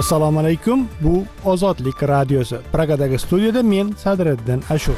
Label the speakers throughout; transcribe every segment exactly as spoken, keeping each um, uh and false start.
Speaker 1: Assalomu alaykum. Bu Ozodlik radiosi. Pragadagi studiyada men Sadriddin Ashur.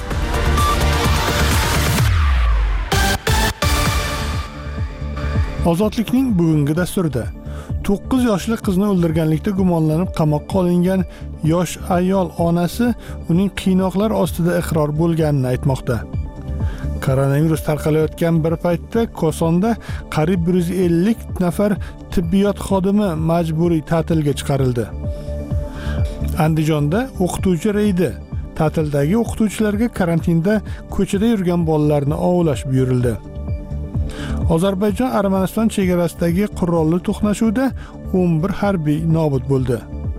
Speaker 1: Ozodlikning bugungi dasturida to'qqiz yoshli qizni o'ldirganlikda gumonlanib qamoqqa olingan yosh ayol onasi uning qiynoqlar ostida iqror bo'lganini aytmoqda. Koronavirus tarqalayotgan bir paytda Kosonda qariyb bir yuz ellik nafar tibbiyot xodimi majburiy ta'tilga chiqarildi. Andijonda o'qituvchi reydi. Ta'tildagi o'qituvchilarga karantinda ko'chada yurgan bolalarni ovlash buyurildi. Ozarbayjon-Armaniston chegarasidagi qurolli to'qnashuvda o'n bir harbiy nobud bo'ldi.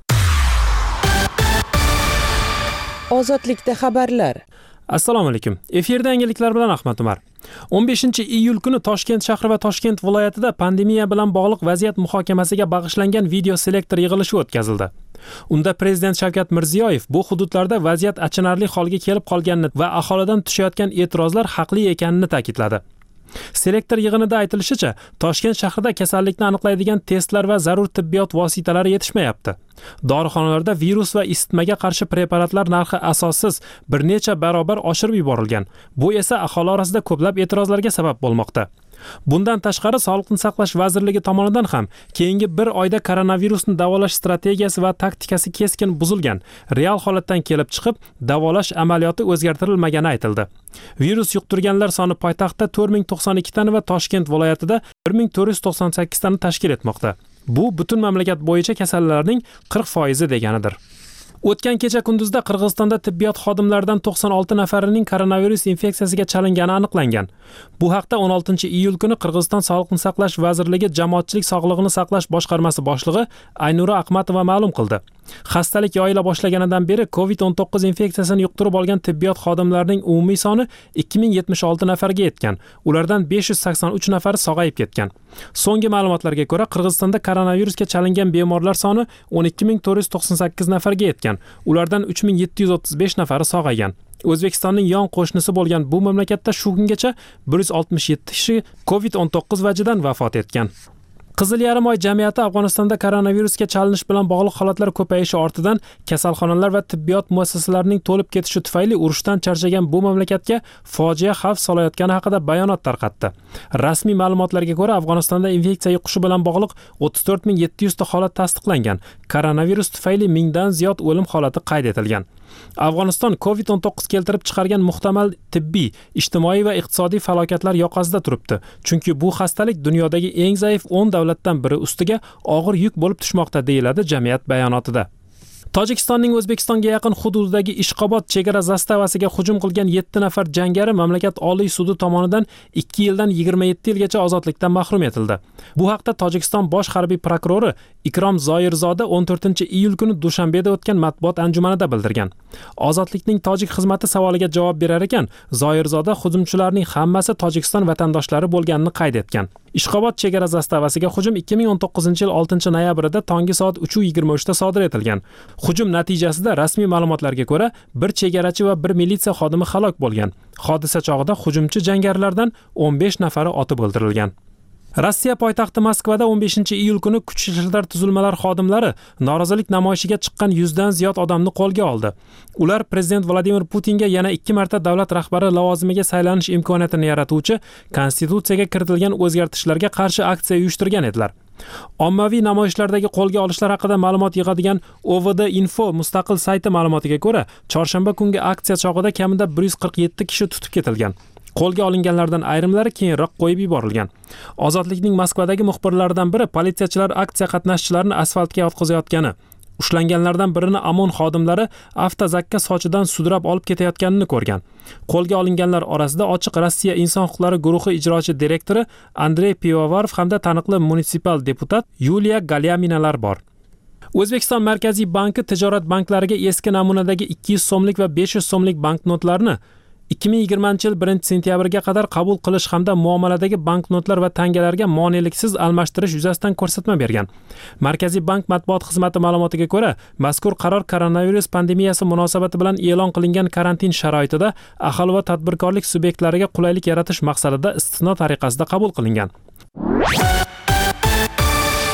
Speaker 2: Ozodlikda xabarlar.
Speaker 3: Assalomu alaykum. Efirda yangiliklar bilan Ahmad Umar. o'n beshinchi iyul kuni Toshkent shahri va Toshkent viloyatida pandemiya bilan bog'liq vaziyat muhokamasiga bag'ishlangan video selektor yig'ilishi o'tkazildi. Unda prezident Shavkat Mirziyoyev bu hududlarda vaziyat achinarli holga kelib qolganini va aholidan tushayotgan e'tirozlar haqli ekanini ta'kidladi. Selektor yig'inida aytilishicha, Toshkent shahrida kasallikni aniqlaydigan testlar va zarur tibbiyot vositalari yetishmayapti. Dorixonalarda virus va isitmaga qarshi preparatlar narxi asossiz bir necha barobar oshirib yuborilgan. Bu esa aholi orasida ko'plab e'tirozlarga sabab bo'lmoqda. Bundan tashqari Sog'liqni saqlash vazirligi tomonidan ham keyingi bir oyda koronavirusni davolash strategiyasi va taktikasi keskin buzilgan. Real holatdan kelib chiqib, davolash amaliyoti o'zgartirilmagani aytildi. Virus yuqtirganlar soni poytaxtda to'rt ming to'qson ikki tani va Toshkent viloyatida bir ming to'rt yuz to'qson sakkiz tani tashkil etmoqda. Bu butun mamlakat bo'yicha kasallarning qirq foizi deganidir. O'tgan kecha kunduzda Qirg'izistonda tibbiyot xodimlaridan to'qson olti nafarining koronavirus infeksiyasiga chalingani aniqlangan. Bu haqda o'n oltinchi iyul kuni Qirg'iziston Sog'liqni saqlash vazirligi Jamoatchilik sog'lig'ini saqlash boshqarmasi boshlig'i Aynura Ahmatova ma'lum qildi. Xastalik yoyila boshlaganidan beri covid o'n to'qqiz infeksiyasini yuqtirib olgan tibbiyot xodimlarining umumiy soni ikki ming yetmish olti nafarga yetgan. Ulardan besh yuz sakson uch nafari sog'ayib ketgan. So'nggi ma'lumotlarga ko'ra, Qirg'izistonda koronavirusga chalingan bemorlar soni o'n ikki ming to'rt yuz to'qson sakkiz nafarga yetgan. Ulardan uch ming yetti yuz o'ttiz besh nafari sog'aygan. O'zbekistonning yon qo'shnisi bo'lgan bu mamlakatda shu kungacha bir yuz oltmish yetti kishi covid o'n to'qqiz vajidan vafot etgan. Qizil yarim oy jamiyati Afg'onistonda koronavirusga chalinish bilan bog'liq holatlar ko'payishi ortidan kasalxonalar va tibbiyot muassasalarining to'lib ketishi tufayli urushdan charchagan bu mamlakatga fojia xavf solayotgani haqida bayonot tarqatdi. Rasmiy ma'lumotlarga ko'ra, Afg'onistonda infeksiya yuqishi bilan bog'liq o'ttiz to'rt ming yetti yuz ta holat tasdiqlangan. Koronavirus tufayli mingdan ziyod o'lim holati qayd etilgan. Afg'oniston covid o'n to'qqiz keltirib chiqargan muhtamal tibbiy, ijtimoiy va iqtisodiy falokatlar yoqasida turibdi. Chunki bu xastalik dunyodagi eng zaif o'n davlatdan biri ustiga og'ir yuk bo'lib tushmoqda, deyiladi jamiyat bayonotida. Tojikistonning O'zbekistonga yaqin hududidagi Ishqobod chegara zastavasiga hujum qilgan yetti nafar jangari mamlakat Oliy sudi tomonidan ikki yildan yigirma yetti yilgacha ozodlikdan mahrum etildi. Bu haqda Tojikiston bosh harbiy prokurori Ikrom Zoirzoda o'n to'rtinchi iyul kuni Dushanbeda o'tgan matbuot anjumanida bildirgan. Ozodlikning tojik xizmati savoliga javob berar ekan, Zoirzoda hujumchilarning hammasi Tojikiston vatandoshlari bo'lganini qayd etgan. Ishqobod chegara zastavasiga hujum ikki ming o'n to'qqizinchi yil oltinchi noyabrida tongi soat uch yigirma uch da sodir etilgan. Hujum natijasida rasmiy ma'lumotlarga ko'ra bir chegarachi va bir militsiya xodimi halok bo'lgan. Hodisa chog'ida hujumchi jangarilardan o'n besh nafari otib o'ldirilgan. Rossiya poytaxti Moskvada o'n beshinchi iyul kuni kuchli ishlar tuzilmalari xodimlari norozilik namoyishiga chiqqan yuzdan ziyod odamni qo'lga oldi. Ular prezident Vladimir Putinga yana ikki marta davlat rahbari lavozimiga saylanish imkoniyatini yaratuvchi konstitutsiyaga kiritilgan o'zgartishlarga qarshi aksiya uyushtirgan edilar. Ommaviy namoyishlardagi qo'lga olishlar haqida ma'lumot yig'adigan O V D Info mustaqil sayti ma'lumotiga ko'ra, chorshanba kungi aksiya chog'ida kamida bir yuz qirq yetti kishi tutib ketilgan. Qo'lga olinganlardan ayrimlari keyinroq qo'yib yuborilgan. Ozodlikning Moskvadagi muxbirlaridan biri politsiyachilar aksiya qatnashchilarini asfaltga yotqizayotgani, ushlanganlardan birini OMON xodimlari avtozakka sochidan sudrab olib ketayotganini ko'rgan. Qo'lga olinganlar orasida Ochiq Rossiya inson huquqlari guruhi ijrochi direktori Andrey Pivovarov hamda taniqli munisipal deputat Yuliya Galyaminalar bor. O'zbekiston Markaziy banki tijorat banklariga eski namunadagi ikki yuz so'mlik va besh yuz so'mlik banknotlarni ikki ming yigirmanchi yil birinchi sentyabrga qadar qabul qilish hamda muomaladagi banknotlar va tangalarga moneliksiz almashtirish yuzasidan ko'rsatma bergan. Markaziy bank matbuot xizmati ma'lumotiga ko'ra, mazkur qaror koronavirus pandemiyasi munosabati bilan e'lon qilingan karantin sharoitida aholi va tadbirkorlik subyektlariga qulaylik yaratish maqsadida istisno tariqasida qabul qilingan.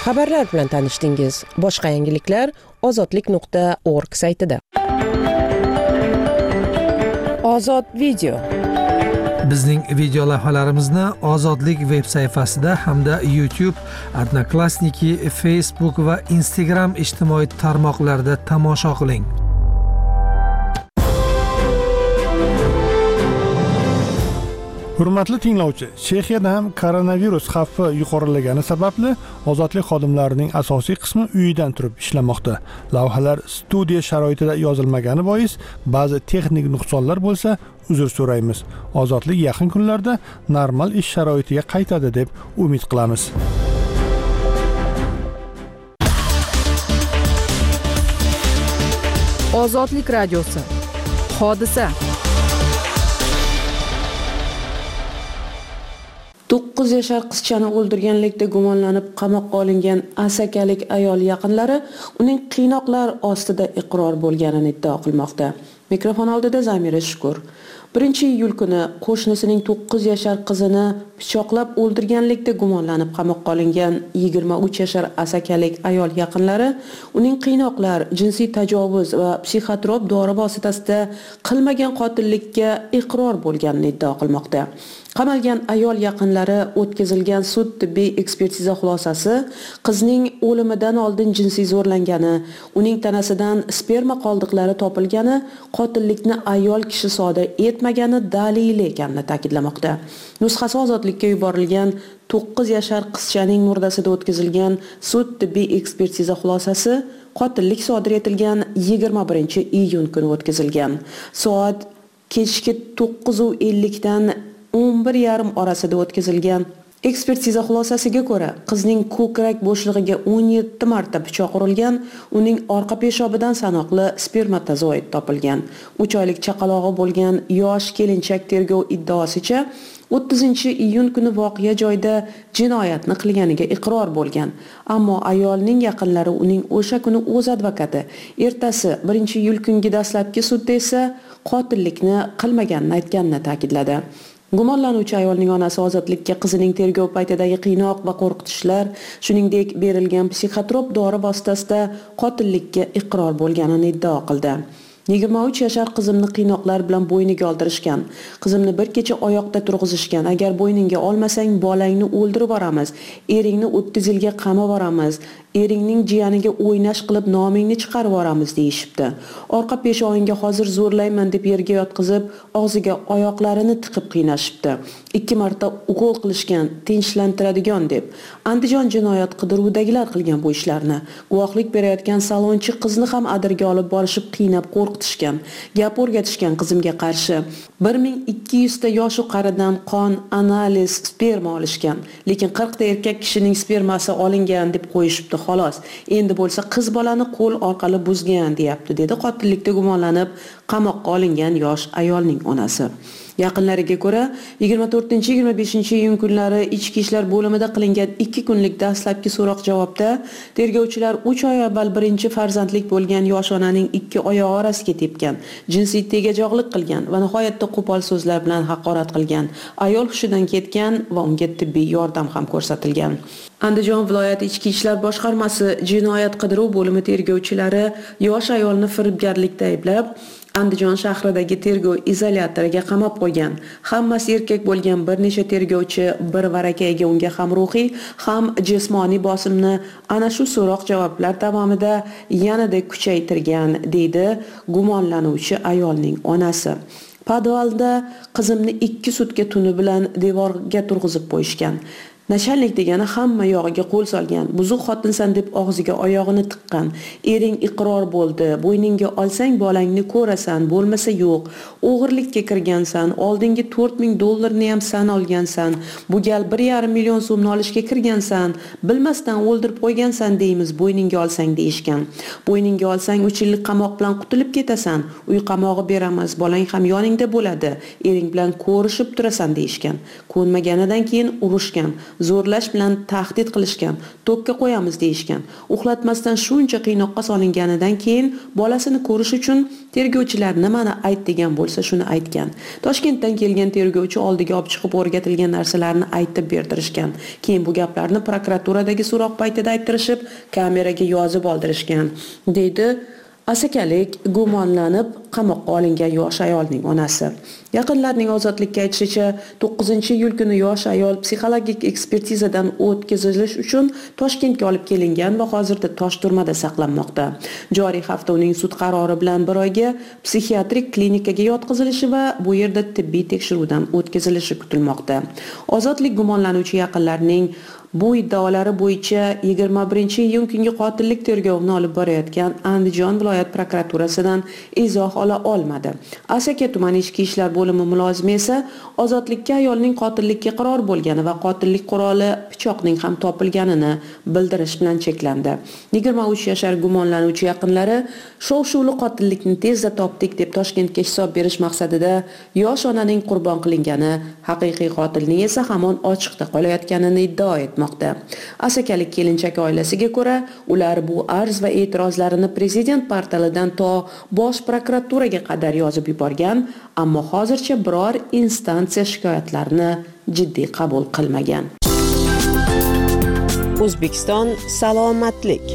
Speaker 2: Xabarlar bilan tanishdingiz. Boshqa yangiliklar ozodlik nuqta org saytida. Ozod video.
Speaker 4: Bizning video lavhalarimizni Ozodlik veb sayfasida hamda YouTube, Odnoklassniki, Facebook va Instagram ijtimoiy tarmoqlarida tomosha qiling.
Speaker 1: Hurmatli tinglovchi, Chexiyada ham koronavirus xavfi yuqorilagani sababli ozodlik xodimlarining asosiy qismi uyidan turib ishlamoqda. Lavhalar studiya sharoitida yozilmagani bois ba'zi texnik nuqsonlar bo'lsa, uzr so'raymiz. Ozodlik yaqin kunlarda normal ish sharoitiga qaytadi deb umid qilamiz.
Speaker 2: Ozodlik radiosi. Hodisa.
Speaker 5: to'qqiz yashar qizchani o'ldirganlikda gumonlanib qamoqqa olingan asakalik ayol yaqinlari uning qiynoqlar ostida iqror bo'lganini iddao qilmoqda. Mikrofon oldida Zamira Shukur. birinchi iyul kuni qo'shnisining to'qqiz yashar qizini pichoqlab o'ldirganlikda gumonlanib qamoqqa olingan yigirma uch yashar asakalik ayol yaqinlari uning qiynoqlar, jinsiy tajovuz va psixotrop dori vositasida qilmagan qotillikka iqror bo'lganini iddao qilmoqda. Qamalgan ayol yaqinlari o'tkazilgan sud tibbiy ekspertiza xulosasi qizning o'limidan oldin jinsiy zo'rlangani, uning tanasidan sperma qoldiqlari topilgani qotillikni ayol kishi sodir etmagani dalili ekanini ta'kidlamoqda. Nusxasi ozodlikka yuborilgan to'qqiz yashar qizchaning murdasida o'tkazilgan sud tibbiy ekspertiza xulosasi qotillik sodir etilgan yigirma birinchi iyun kuni o'tkazilgan. Soat kechki to'qqiz ellik dan o'n bir yarim orasida o'tkazilgan ekspertiza xulosasiga ko'ra, qizning ko'krak bo'shlig'iga o'n yetti marta pichoq urilgan, uning orqa peshobidan sanoqli spermatozoid topilgan. uch oylik chaqalog'i bo'lgan yosh kelinchak tergov iddaosicha o'ttizinchi iyun kuni voqea joyida jinoyatni qilganiga iqror bo'lgan. Ammo ayolning yaqinlari uning o'sha kuni o'z advokati ertasi birinchi iyul kungi dastlabki sudda esa qotillikni qilmaganini aytganini ta'kidladi. Gumonlanuvchi ayolning onasi ozodlikka qizining tergov paytidagi qiynoq va qo'rqitishlar, shuningdek berilgan psixotrop dori vositasida qotillikka iqror bo'lganini iddao qildi. yigirma uch yashar qizimni qiynoqlar bilan bo'yniga oldirishgan. Qizimni bir kecha oyoqda turg'izishgan. Agar bo'yningga olmasang, bolangni o'ldirib yuboramiz. Eringni o'ttiz yilga qamab yuboramiz. Eringning jiyaniga o'ynash qilib nomingni chiqarib yuboramiz deyishibdi. Orqa peshoningga hozir zo'rlayman deb yerga yotqizib, og'ziga oyoqlarini tiqib qiynashibdi. ikki marta ukol qilishgan, tinchlantiradigan deb. Andijon jinoyat qidiruvidagilar qilgan bu ishlarni. Guvohlik berayotgan salonchi qizni ham adirga olib borishib qiynab qo'rqitishgan. Gap o'rgatishgan qizimga qarshi. bir ming ikki yuz ta yosh u qaridan qon, analiz, sperma olishgan. Lekin qirq ta erkak kishining spermasi olingan deb qo'yishibdi xolos. Endi bo'lsa qiz bolani qo'l orqali buzgan deyapti, dedi qotillikda gumonlanib qamoqqa olingan yosh ayolning onasi. Yaqinlariga ko'ra, yigirma to'rtinchi yigirma beshinchi iyun kunlari ichki ishlar bo'limida qilingan ikki kunlik dastlabki so'roq-javobda tergovchilar uch oy avval birinchi farzandlik bo'lgan yosh onaning ikki oyog'i orasiga tepgan, jinsiy tegajog'lik qilgan va nihoyatda qo'pol so'zlar bilan haqorat qilgan. Ayol hushidan ketgan va unga tibbiy yordam ham ko'rsatilgan. Andijon viloyati ichki ishlar boshqarmasi jinoyat qidiruv bo'limi tergovchilari yosh ayolni firibgarlikda ayblab, Andijon shahridagi tergov izolyatoriga qamab qo'ygan. Hammasi erkak bo'lgan bir necha tergovchi bir varakayga unga ham ruhiy, ham jismoniy bosimni ana shu so'roq-javoblar davomida yanada kuchaytirgan, deydi gumonlanuvchi ayolning onasi. Podvalda qizimni ikki sutka tuni bilan devorga turg'izib qo'yishgan. Nashallik degani hamma yog'iga qo'l solgan. Buzuq xotinsan deb og'ziga oyog'ini tiqqan. Ering iqror bo'ldi. Bo'yningga olsang bolangni ko'rasan, bo'lmasa yo'q. O'g'irlikka kirgansan, oldingi to'rt ming dollarni ham san olgansan. Bu gal bir yarim million so'mni olishga kirgansan. Bilmasdan o'ldirib qo'ygansan deymiz, bo'yningga olsang deyishgan. Bo'yningga olsang uch yillik qamoq bilan qutulib ketasan. Uy qamog'i beramiz, bolang ham yoningda bo'ladi. Ering bilan ko'rishib turasan deyishgan. Ko'nmaganidan keyin urushgan. zo'rlash bilan tahdid qilishgan, tokka qo'yamiz deyishgan. Uxlatmasdan shuncha qiynoqqa solinganidan keyin bolasini ko'rish uchun tergovchilar nimani ayt degan bo'lsa shuni aytgan. Toshkentdan kelgan tergovchi oldiga olib chiqib o'rgatilgan narsalarni aytib berdirishgan. Keyin bu gaplarni prokuraturadagi so'roq paytida ayttirishib, kameraga yozib oldirishgan, deydi asakalik gumonlanib qamoqqa olingan yosh ayolning onasi. Yaqinlarning ozodlikka aytishicha, to'qqizinchi iyul kuni yosh ayol psixologik ekspertizadan o'tkazilish uchun Toshkentga olib kelingan va hozirda Toshturmada saqlanmoqda. Joriy hafta uning sud qarori bilan bir oyga psixiatrik klinikaga yotqizilishi va bu yerda tibbiy tekshiruvdan o'tkazilishi kutilmoqda. Ozodlik gumonlanuvchi yaqinlarining bu iddaolari bo'yicha yigirma birinchi iyun kungi qotillik tergovini olib borayotgan Andijon viloyat prokuraturasidan izoh ola olmadi. Asaka tumani ichki ishlar bo'limi mulozimi esa ozodlikka ayolning qotillikka iqror bo'lgani va qotillik quroli pichoqning ham topilganini bildirish bilan cheklandi. yigirma uch yashar gumonlanuvchi yaqinlari shov-shuvli qotillikni tezda topdik deb Toshkentga hisob berish maqsadida yosh onaning qurbon qilingani, haqiqiy qotilning esa hamon ochiqda qolayotganini iddao etmoqda. Asakalik kelinchak oilasiga ko'ra, ular bu arz va e'tirozlarini prezident portalidan to bosh prokuraturaga qadar yozib yuborgan, ammo hozircha biror instansiya shikoyatlarini jiddiy qabul qilmagan.
Speaker 2: O'zbekiston salomatlik.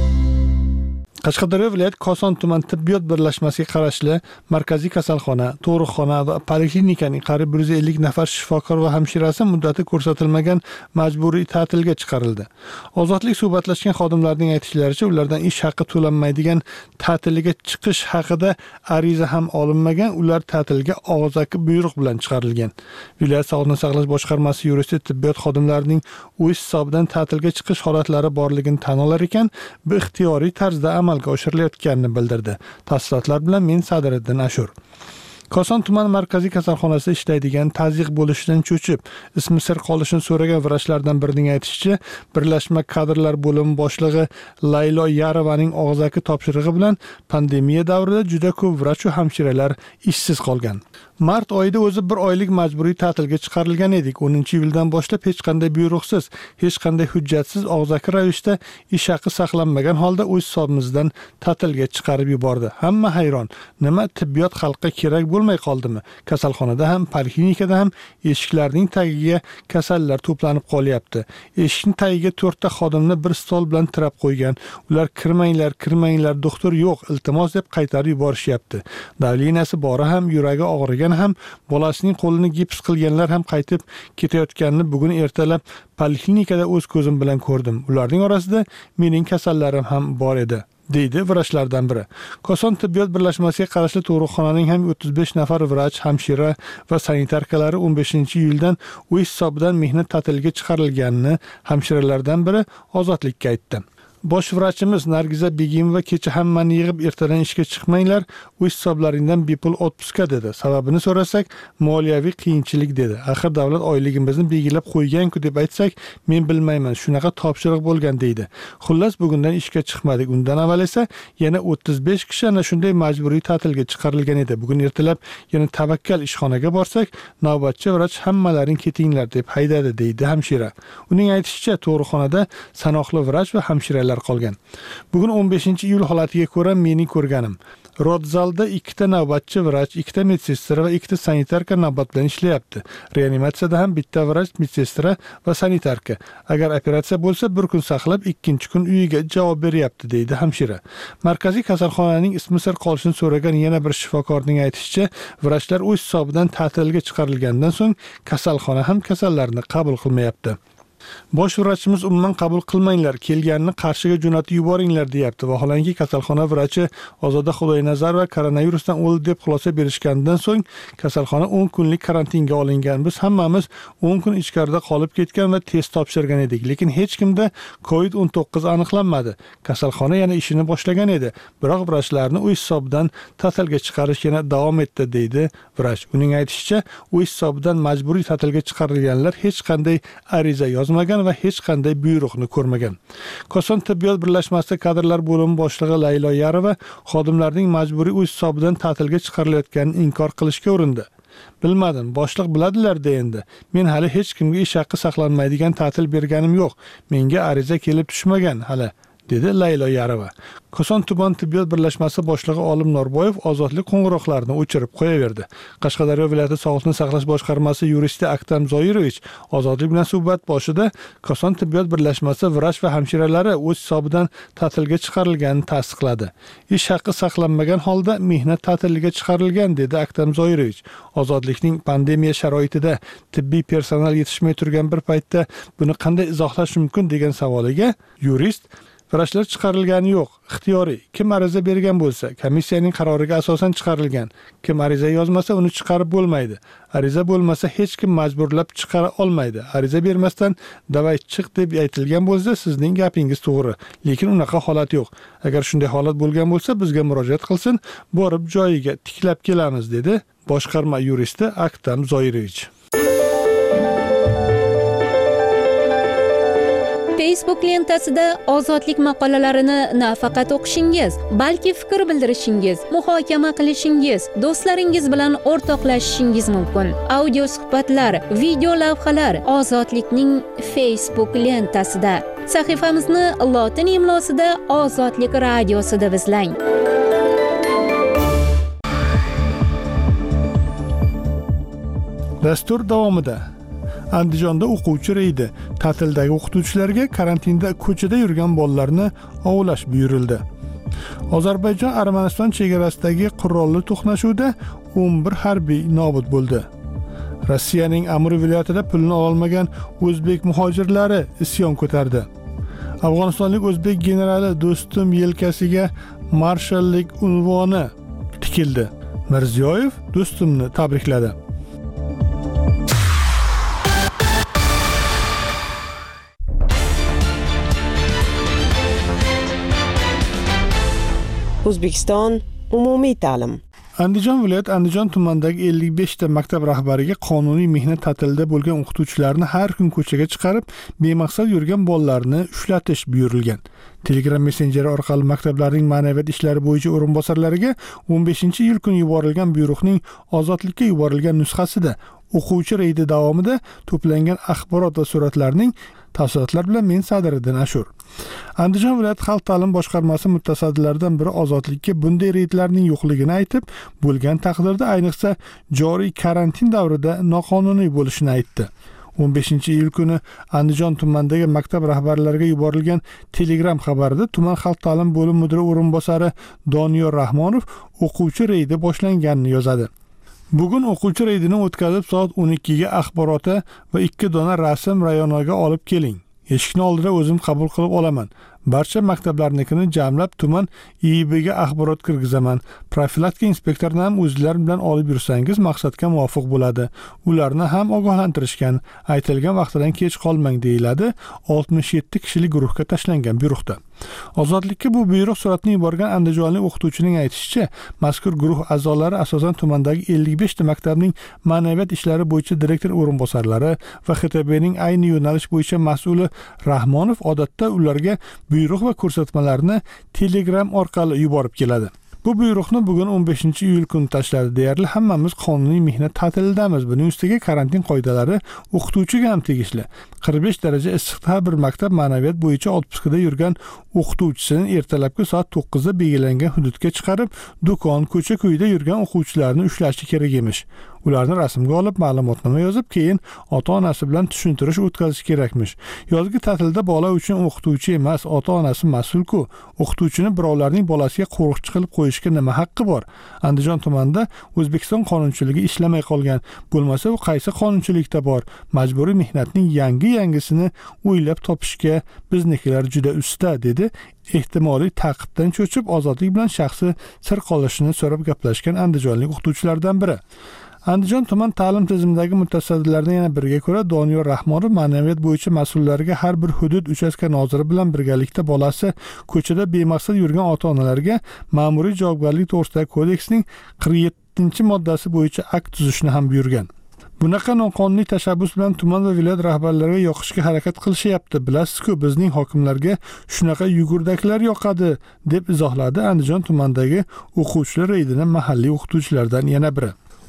Speaker 1: Qashqadaryo viloyat Koson tuman tibbiyot birlashmasiga qarashli markaziy kasalxona, tug'ruqxona va poliklinikaning qariyb bir yuz ellik nafar shifokor va hamshirasi muddati ko'rsatilmagan majburiy ta'tilga chiqarildi. Ozodlik suhbatlashgan xodimlarning aytishlaricha, ulardan ish haqi to'lanmaydigan ta'tilga chiqish haqida ariza ham olinmagan, ular ta'tilga og'zaki buyruq bilan chiqarilgan. Viloyat sog'liqni saqlash boshqarmasi yuristi tibbiyot xodimlarining o'z hisobidan ta'tilga chiqish holatlari borligini tan olar ekan, bu ixtiyoriy tarzda amal oshirilayotganini bildirdi. Tafsilotlar bilan men Sadiriddin Ashur. Koson tuman markaziy kasalxonasida ishlaydigan, tazyiq bo'lishidan cho'chib, ismi sir qolishini so'ragan vrachlardan birining aytishicha, birlashma kadrlar bo'limi boshlig'i Laylo Yarovaning og'zaki topshirig'i bilan pandemiya davrida juda ko'p vrach va hamshiralar ishsiz qolgan. Mart oyida o'zi bir oylik majburiy ta'tilga chiqarilgan edik. o'ninchi iyuldan boshlab hech qanday buyruqsiz, hech qanday hujjatsiz og'zaki ravishda ish haqi saqlanmagan holda o'z hisobimizdan ta'tilga chiqarib yubordi. Hamma hayron. Nima tibbiyot xalqqa kerak bo'lmay qoldimi? Kasalxonada ham, poliklinikada ham eshiklarning tagiga kasallar to'planib qolyapti. Eshikning tagiga to'rtta xodimni bir stol bilan tirab qo'ygan. Ular kirmanglar, kirmanglar, doktor yo'q, iltimos deb qaytarib yuborishyapti. Davlinasi bori ham, yuragi og'rigan ham, bolasining qo'lini gips qilganlar ham qaytib ketayotganini bugun ertalab poliklinikada o'z ko'zim bilan ko'rdim. Ularning orasida mening kasallarim ham bor edi, deydi vrachlardan biri. Koson tibbiyot birlashmasiga qarashli tug'ruqxonaning ham o'ttiz besh nafar vrach, hamshira va sanitarkalari o'n beshinchi iyuldan o'z hisobidan mehnat ta'tiliga chiqarilganini hamshiralardan biri Ozodlikka aytdi. Bosh vrachimiz Nargiza Begimova kecha hammani yig'ib ertadan ishga chiqmanglar, o'z hisoblaringdan bepul otpuska dedi. Sababini so'rasak, moliyaviy qiyinchilik dedi. Axir davlat oyligimizni belgilab qo'ygan-ku deb aytsak, men bilmayman, shunaqa topshiriq bo'lgan deydi. Xullas bugundan ishga chiqmadik. Undan avval esa yana o'ttiz besh kishi ana shunday majburiy ta'tilga chiqarilgan edi. Bugun ertalab yana tavakkal ishxonaga borsak, navbatchi vrach hammalaring ketinglar deb haydadi deydi hamshira. Uning aytishicha, tug'ruqxonada sanoqli vrach va hamshiralar qolgan. Bugun o'n beshinchi iyul holatiga ko'ra mening ko'rganim. Rodzalda ikkita navbatchi vrach, ikkita medsestra va ikkita sanitarka navbat bilan ishlayapti. Reanimatsiyada ham bitta vrach, medsestra va sanitarka. Agar operatsiya bo'lsa, bir kun saqlab, ikkinchi kun uyiga javob beryapti, deydi hamshira. Markaziy kasalxonaning ismi sir qolishini so'ragan yana bir shifokorning aytishicha, vrachlar o'z hisobidan ta'tilga chiqarilgandan so'ng kasalxona ham kasallarni qabul qilmayapti. Bosh vrachimiz umuman qabul qilmanglar, kelganini Qarshiga jo'natib yuboringlar deyapti. Vaholanki kasalxona vrachi Ozoda Xudoynazarova koronavirusdan o'ldi deb xulosa berishgandan so'ng kasalxona o'n kunlik karantinga olingan. Biz hammamiz o'n kun ichkarida qolib ketgan va test topshirgan edik, lekin hech kimda covid o'n to'qqiz aniqlanmadi. Kasalxona yana ishini boshlagan edi, biroq vrachlarni o'z hisobidan ta'tilga chiqarish yana davom etdi, deydi vrach. Uning aytishicha, o'z hisobidan majburiy ta'tilga chiqarilganlar hech qanday ariza yozmagan va hech qanday buyruqni ko'rmagan. Koson tibbiyot birlashmasida kadrlar bo'limi boshlig'i Laylo Yarova xodimlarning majburiy o'z hisobidan ta'tilga chiqarilayotganini inkor qilishga urindi. Bilmadim, boshliq biladilar-da endi. Men hali hech kimga ish haqi saqlanmaydigan ta'til berganim yo'q. Menga ariza kelib tushmagan hali, dedi Laylo Yarova. Koson tuman tibbiyot birlashmasi boshlig'i Olim Norboyev ozodlik qo'ng'iroqlarini o'chirib qo'yaverdi. Qashqadaryo viloyati sog'liqni saqlash boshqarmasi yuristi Aktam Zoirovich ozodlik bilan suhbat boshida Koson tibbiyot birlashmasi vrach va hamshiralari o'z hisobidan ta'tilga chiqarilganini tasdiqladi. Ish haqi saqlanmagan holda mehnat ta'tiliga chiqarilgan, dedi Aktam Zoirovich. Ozodlikning pandemiya sharoitida tibbiy personal yetishmay turgan bir paytda buni qanday izohlash mumkin degan savoliga yurist vrachlar chiqarilgani yo'q, ixtiyoriy. Kim ariza bergan bo'lsa, komissiyaning qaroriga asosan chiqarilgan. Kim ariza yozmasa, uni chiqarib bo'lmaydi. Ariza bo'lmasa, hech kim majburlab chiqara olmaydi. Ariza bermasdan davay chiq deb aytilgan bo'lsa, sizning gapingiz to'g'ri, lekin unaqa holat yo'q. Agar shunday holat bo'lgan bo'lsa, bizga murojaat qilsin, borib joyiga tiklab kelamiz, dedi boshqarma yuristi Aktam Zoirovich.
Speaker 6: Facebook lentasida ozodlik maqolalarini nafaqat o'qishingiz, balki fikr bildirishingiz, muhokama qilishingiz, do'stlaringiz bilan o'rtoqlashishingiz mumkin. Audio suhbatlar, video lavhalar Ozodlikning Facebook lentasida. Sahifamizni lotin imlosida Ozodlik radiosi deb izlang.
Speaker 1: Dastur davomida Andijonda o'quvchi reydi. Ta'tildagi o'qituvchilarga karantinda ko'chada yurgan bolalarni ovlash buyurildi. Ozarbayjon-Armaniston chegarasidagi qurolli to'qnashuvda o'n bir harbiy nobud bo'ldi. Rossiyaning Amur viloyatida pulni ololmagan o'zbek muhojirlari isyon ko'tardi. Afg'onistonlik o'zbek generali Do'stum yelkasiga marshallik unvoni tikildi. Mirziyoyev Do'stumni tabrikladi.
Speaker 2: O'zbekiston umumiy ta'lim.
Speaker 1: Andijon viloyat Andijon tumanidagi ellik besh ta maktab rahbariga qonuniy mehnat ta'tilida bo'lgan o'qituvchilarni har kun ko'chaga chiqarib, bemaqsad yurgan bolalarni ushlatish buyurilgan. Telegram messenjeri orqali maktablarning ma'naviyat ishlari bo'yicha o'rinbosarlariga o'n beshinchi iyul kuni yuborilgan buyruqning ozodlikka yuborilgan nusxasida o'quvchi reydi davomida to'plangan axborot va suratlarning tafsilotlar bilan men Sadiriddin Ashur. Andijon viloyat xalq ta'lim boshqarmasi mutasaddilaridan biri ozodlikka bunday reydlarning yo'qligini aytib, bo'lgan taqdirda ayniqsa joriy karantin davrida noqonuniy bo'lishini aytdi. o'n beshinchi iyul kuni Andijon tumanidagi maktab rahbarlariga yuborilgan Telegram xabarida tuman xalq ta'lim bo'lim mudiri o'rinbosari Doniyor Rahmonov o'quvchi reydi boshlanganini yozadi. Bugun o'quvchi reydini o'tkazib soat o'n ikkiga axboroti va ikki dona rasm rayonaga olib keling. Eshikni oldida o'zim qabul qilib olaman. Barcha maktablarnikini jamlab tuman I B ga axborot kirgizaman. Profilaktika inspektorini ham o'zingizlar bilan olib yursangiz maqsadga muvofiq bo'ladi. Ularni ham ogohlantirishgan. Aytilgan vaqtidan kech qolmang deyiladi oltmish yetti kishilik guruhga tashlangan buyruqda. Ozodlikka bu buyruq suratni yuborgan andijonlik o'qituvchining aytishicha, mazkur guruh a'zolari asosan tumandagi ellik besh ta maktabning ma'naviyat ishlari bo'yicha direktor o'rinbosarlari va X T Bning ayni yo'nalish bo'yicha mas'uli Rahmonov odatda ularga buyruq va ko'rsatmalarni Telegram orqali yuborib keladi. Bu buyruqni bugun o'n beshinchi iyul kuni tashladi. Deyarli hammamiz qonuniy mehnat ta'tilidamiz. Buning ustiga karantin qoidalari o'qituvchiga ham tegishli. qirq besh daraja issiqda har bir maktab ma'naviyat bo'yicha otpuskada yurgan o'qituvchisini ertalabki soat to'qqizda belgilangan hududga chiqarib, do'kon, ko'cha-ko'yda yurgan o'quvchilarni ushlashi kerak emish. Ularni rasmga olib, ma'lumotnoma yozib, keyin ota-onasi bilan tushuntirish o'tkazish kerakmish. Yozgi ta'tilda bola uchun o'qituvchi emas, ota-onasi mas'ul-ku. O'qituvchini birovlarning bolasiga qo'riqchi qilib qo'yishga nima haqqi bor? Andijon tumanida O'zbekiston qonunchiligi ishlamay qolgan. Bo'lmasa, u qaysi qonunchilikda bor? Majburiy mehnatning yangi-yangisini o'ylab topishga biznikilar juda usta, dedi. Ehtimoliy ta'qibdan cho'chib, ozodlik bilan shaxsi sir qolishini so'rab gaplashgan andijonlik o'qituvchilardan biri. Andijon tuman ta'lim tizimidagi mutasaddilardan yana biriga ko'ra, Doniyor Rahmonov ma'naviyat bo'yicha mas'ullarga har bir hudud uchastka noziri bilan birgalikda bolasi ko'chada bemaqsad yurgan ota-onalarga ma'muriy javobgarlik to'g'risidagi kodeksning qirq yettinchi moddasi bo'yicha akt tuzishni ham buyurgan. Bunaqa noqonuniy tashabbus bilan tuman va viloyat rahbarlariga yoqishga harakat qilishyapti. Bilasiz-ku, bizning hokimlarga shunaqa yugurdaklar yoqadi, deb izohladi Andijon tumanidagi o'quvchilar reydining mahalliy o'qituvchilaridan yana biri.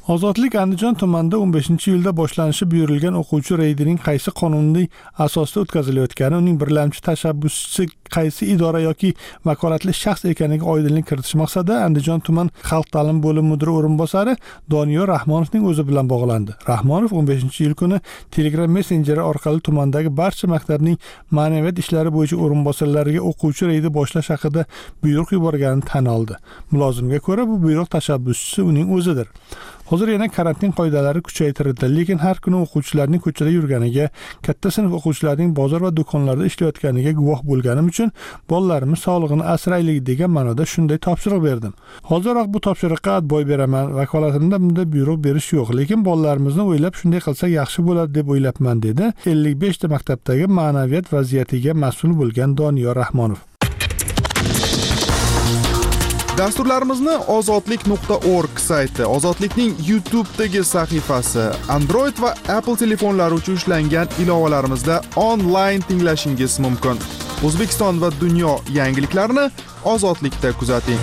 Speaker 1: Ozodlik Andijon tumanida o'n beshinchi iyulda boshlanishi buyurilgan o'quvchi reydining qaysi qonuniy asosda o'tkazilayotgani, uning birlamchi tashabbuschisi qaysi idora yoki vakolatli shaxs ekaniga oydinlik kiritish maqsadida Andijon tuman xalq ta'lim bo'limi mudiri o'rinbosari Doniyor Rahmonovning o'zi bilan bog'landi. Rahmonov o'n beshinchi iyul kuni Telegram messenjeri orqali tumandagi barcha maktabning ma'naviyat ishlari bo'yicha o'rinbosarlariga o'quvchi reydi boshlash haqida buyruq yuborganini tan oldi. Mulozimga ko'ra, bu buyruq tashabbuschisi uning o'zidir. Hozir yana karantin qoidalari kuchaytirildi, lekin har kuni o'quvchilarning ko'chada yurganiga, katta sinf o'quvchilarining bozor va do'konlarda ishlayotganiga guvoh bo'lganim uchun bolalarimiz sog'lig'ini asraylik degan ma'noda shunday topshiriq berdim. Hoziroq bu topshiriqqa boy beraman. Vakolatimda bunday buyruq berish yo'q, lekin bolalarimizni o'ylab shunday qilsak yaxshi bo'ladi deb o'ylabman, dedi ellik beshta maktabdagi ma'naviyat vaziyatiga mas'ul bo'lgan Doniyor Rahmonov.
Speaker 7: Dasturlarimizni ozodlik nuqta org sayti, Ozodlikning YouTube'dagi sahifasi, Android va Apple telefonlari uchun ishlangan ilovalarimizda onlayn tinglashingiz mumkin. O'zbekiston va dunyo yangiliklarini Ozodlikda kuzating.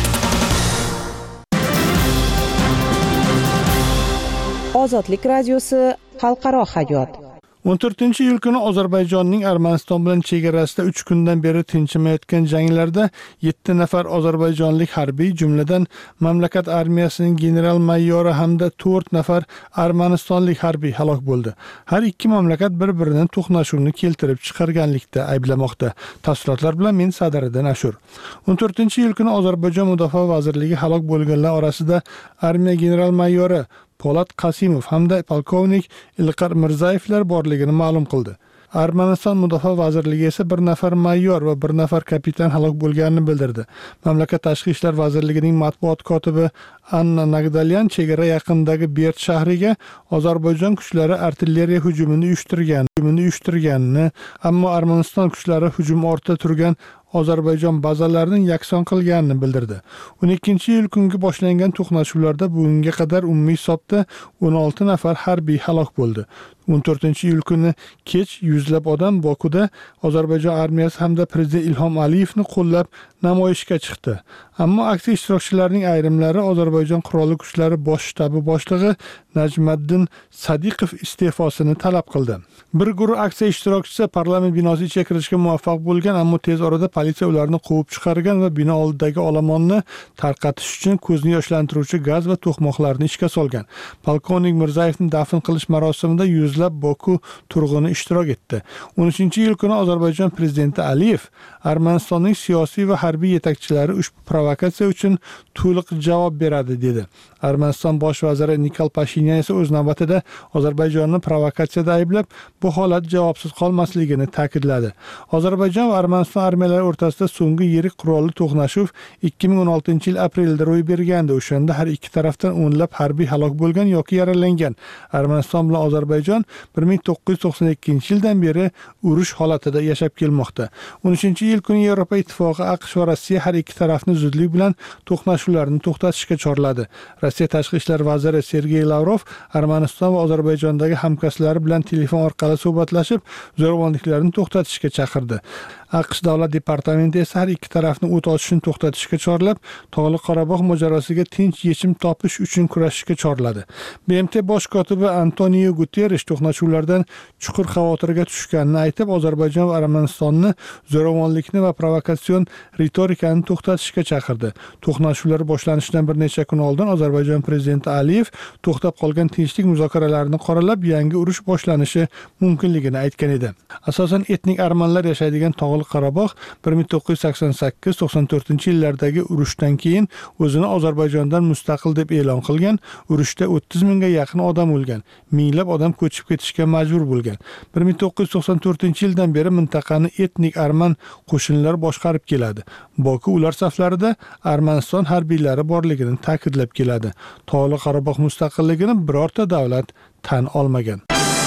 Speaker 2: Ozodlik radiosi xalqaro hayot.
Speaker 1: o'n to'rtinchi iyul kuni Ozarbayjonning Armaniston bilan chegarasida uch kundan beri tinchimayotgan janglarda yetti nafar ozarbayjonlik harbiy, jumladan mamlakat armiyasining general-mayori hamda to'rt nafar armanistonlik harbiy halok bo'ldi. Har ikki mamlakat bir-birining to'qnashuvini keltirib chiqarganlikda ayblamoqda. Tafsilotlar bilan men Sadariddin Ashur. o'n to'rtinchi iyul kuni Ozarbayjon Mudofaa vazirligi halok bo'lganlar orasida armiya general-mayori Polat Qasimov hamda polkovnik Ilqar Mirzayevlar borligini ma'lum qildi. Armaniston Mudofaa vazirligi esa bir nafar mayor va bir nafar kapitan halok bo'lganini bildirdi. Mamlakat tashqi ishlar vazirligining matbuot kotibi Anna Nagdalyan chegara yaqinidagi Bert shahriga Ozarbayjon kuchlari artilleriya hujumini uyushtirgan, hujumini uyushtirganini, ammo Armaniston kuchlari hujum ortida turgan Ozarbayjon bazalarining yakson qilganini bildirdi. o'n ikkinchi iyul kungi boshlangan to'qnashuvlarda bugunga qadar umumiy hisobda o'n olti nafar harbiy halok bo'ldi. o'n to'rtinchi iyul kuni kech yuzlab odam Bokuda Ozarbayjon armiyasi hamda prezident Ilhom Aliyevni qo'llab namoyishga chiqdi. Ammo aksiya ishtirokchilarining ayrimlari Ozarbayjon qurolli kuchlari bosh shtabi boshlig'i Najmiddin Sadiqov iste'fosini talab qildi. Bir guruh aksiya ishtirokchisi parlament binosi ichiga kirishga muvaffaq bo'lgan, ammo tez orada politsiya ularni quvib chiqargan va bino oldidagi olomonni tarqatish uchun ko'zni yoshlantiruvchi gaz va to'qmoqlarni ishga solgan. Polkovnik Mirzayevni dafn qilish marosimida yuzlab Boku turg'uni ishtirok etdi. o'n uchinchi iyul kuni Ozarbayjon prezidenti Aliyev Armanistonning siyosiy va harbiy yetakchilari ushbu provokatsiya uchun to'liq javob beradi dedi. Armaniston bosh vaziri Nikol Pashinyan esa o'z navbatida Ozarbayjonni provokatsiyada ayblab, bu holat javobsiz qolmasligini ta'kidladi. Ozarbayjon va Armaniston armiyalari o'rtasida so'nggi yirik qurolli to'qnashuv ikki ming o'n oltinchi yil aprelda ro'y bergandi. O'shanda har ikki tarafdan o'nlab harbiy halok bo'lgan yoki yaralangan. Armaniston bilan Ozarbayjon bir ming to'qqiz yuz to'qson ikkinchi yildan beri urush holatida yashab kelmoqda. o'n uchinchi iyul kuni Yevropa Ittifoqi, AQSh va Rossiya har ikki tarafni zudlik bilan to'qnashuvlarni to'xtatishga chorladi. Rossiya tashqi ishlar vaziri Sergey Lavrov Armaniston va Ozarbayjondagi hamkasblari bilan telefon orqali suhbatlashib, zo'ravonliklarni to'xtatishga chaqirdi. AQSh davlat departamenti esa har ikki tarafni o't ochishni to'xtatishga chorlab, Tog'li Qorabog' mojarosiga tinch yechim topish uchun kurashishga chorladi. B M T bosh kotibi Antonio Guterres to'qnashuvlardan chuqur xavotirga tushganini aytib, Ozarbayjon va Armanistonni zo'ravonlikni va provokatsion ritorikani to'xtatishga chaqirdi. To'qnashuvlar boshlanishidan bir necha kun oldin Ozarbayjon prezidenti Aliyev to'xtab qolgan tinchlik muzokaralarini qoralab, yangi urush boshlanishi mumkinligini aytgan edi. Asosan etnik armanlar yashaydigan Tog'li Qorabog' bir ming to'qqiz yuz sakson sakkiz to'qson to'rtinchi yillardagi urushdan keyin o'zini Ozarbayjondan mustaqil deb e'lon qilgan. Urushda o'ttiz mingga yaqin odam o'lgan, minglab odam ko'chib ketishga majbur bo'lgan. bir ming to'qqiz yuz to'qson to'rtinchi yildan beri mintaqani etnik arman qo'shinlari boshqarib keladi. Boku ular saflarida Armaniston harbiylari borligini ta'kidlab keladi. Tog'li Qorabog' mustaqilligini birorta davlat tan olmagan.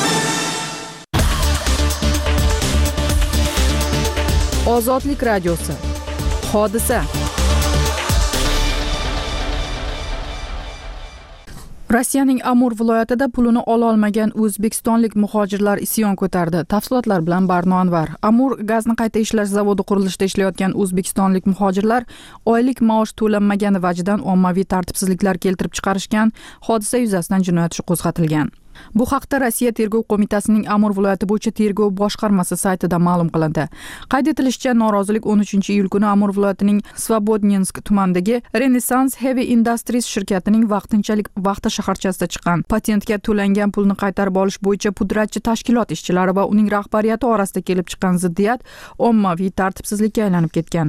Speaker 8: Ozodlik radiosi. Hodisa. Rossiyaning Amur viloyatida pulini ola olmagan o'zbekistonlik muhojirlar isyon ko'tardi. Tafsilotlar bilan Barno Anvar. Amur gazni qayta ishlash zavodi qurilishida ishlayotgan o'zbekistonlik muhojirlar oylik maosh to'lanmagani vajidan ommaviy tartibsizliklar keltirib chiqarishgan. Hodisa yuzasidan jinoyat ishi qo'zg'atilgan. Bu haqda Rossiya Tergov qo'mitasining Amur viloyati bo'yicha tergov boshqarmasi saytida ma'lum qilindi. Qayd etilishicha, norozilik o'n uchinchi iyul kuni Amur viloyatining Svobodninsk tumanidagi Renaissance Heavy Industries shirkatining vaqtinchalik vaqti shaharchasida chiqqan. Patentga to'langan pulni qaytarib olish bo'yicha pudratchi tashkilot ishchilari va uning rahbariyati orasida kelib chiqqan ziddiyat ommaviy tartibsizlikka aylanib ketgan.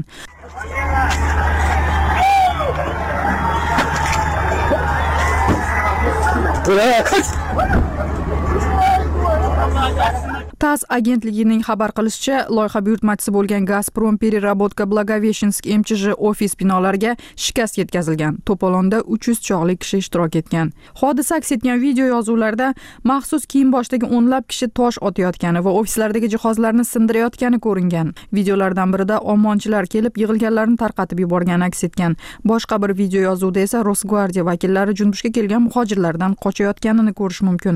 Speaker 8: TASS agentligining xabar qilishicha, loyiha buyurtmachisi bo'lgan Gazprom Переработка Благовещенск M Ch J ofis binolariga shikast yetkazilgan. To'polonda uch yuz chog'li kishi ishtirok etgan. Hodisa aks etgan video yozuvlarda maxsus kiyim boshdagi o'nlab kishi tosh otayotgani va ofislardagi jihozlarni sindirayotgani ko'ringan. Videolardan birida omonchilar kelib yig'ilganlarni tarqatib yuborgani aks etgan. Boshqa bir video yozuvda esa Rosgvardiya vakillari junbushga kelgan muhojirlardan qochayotganini ko'rish mumkin.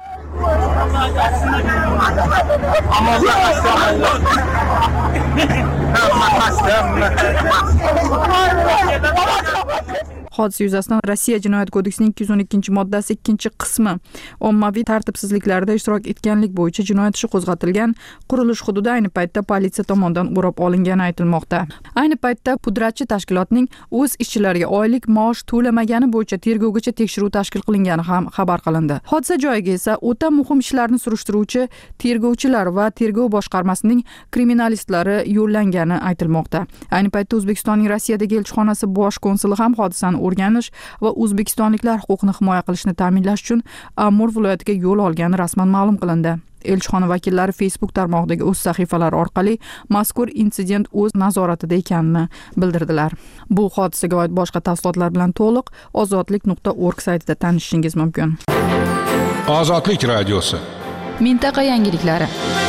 Speaker 8: Hodisa yuzasidan Rossiya Jinoyat kodeksining ikki yuz o'n ikkinchi moddasi ikkinchi qismi ommaviy tartibsizliklarda ishtirok etganlik bo'yicha jinoyat ishi qo'zg'atilgan. Qurilish hududi ayni paytda politsiya tomonidan o'rab olingani aytilmoqda. Ayni paytda pudratchi tashkilotning o'z ishchilariga oylik maosh to'lamagani bo'yicha tergovgacha tekshiruv tashkil qilingani ham xabar qilindi. Hodisa joyiga esa o'ta muhim ishlarni surishtiruvchi tergovchilar va tergov boshqarmasining kriminalistlari yo'llangani aytilmoqda. Ayni paytda O'zbekistonning Rossiyadagi elchixonasi bosh konsuli ham hodisani o'rganish va o'zbekistonliklar huquqini himoya qilishni ta'minlash uchun Amur viloyatiga yo'l olgani rasman ma'lum qilindi. Elchixona vakillari Facebook tarmog'idagi o'z sahifalari orqali mazkur insident o'z nazoratida ekanini bildirdilar. Bu hodisaga oid boshqa tafsilotlar bilan to'liq ozodlik nuqta org saytida tanishishingiz mumkin.
Speaker 9: Ozodlik radiosi.
Speaker 8: Mintaqa yangiliklari.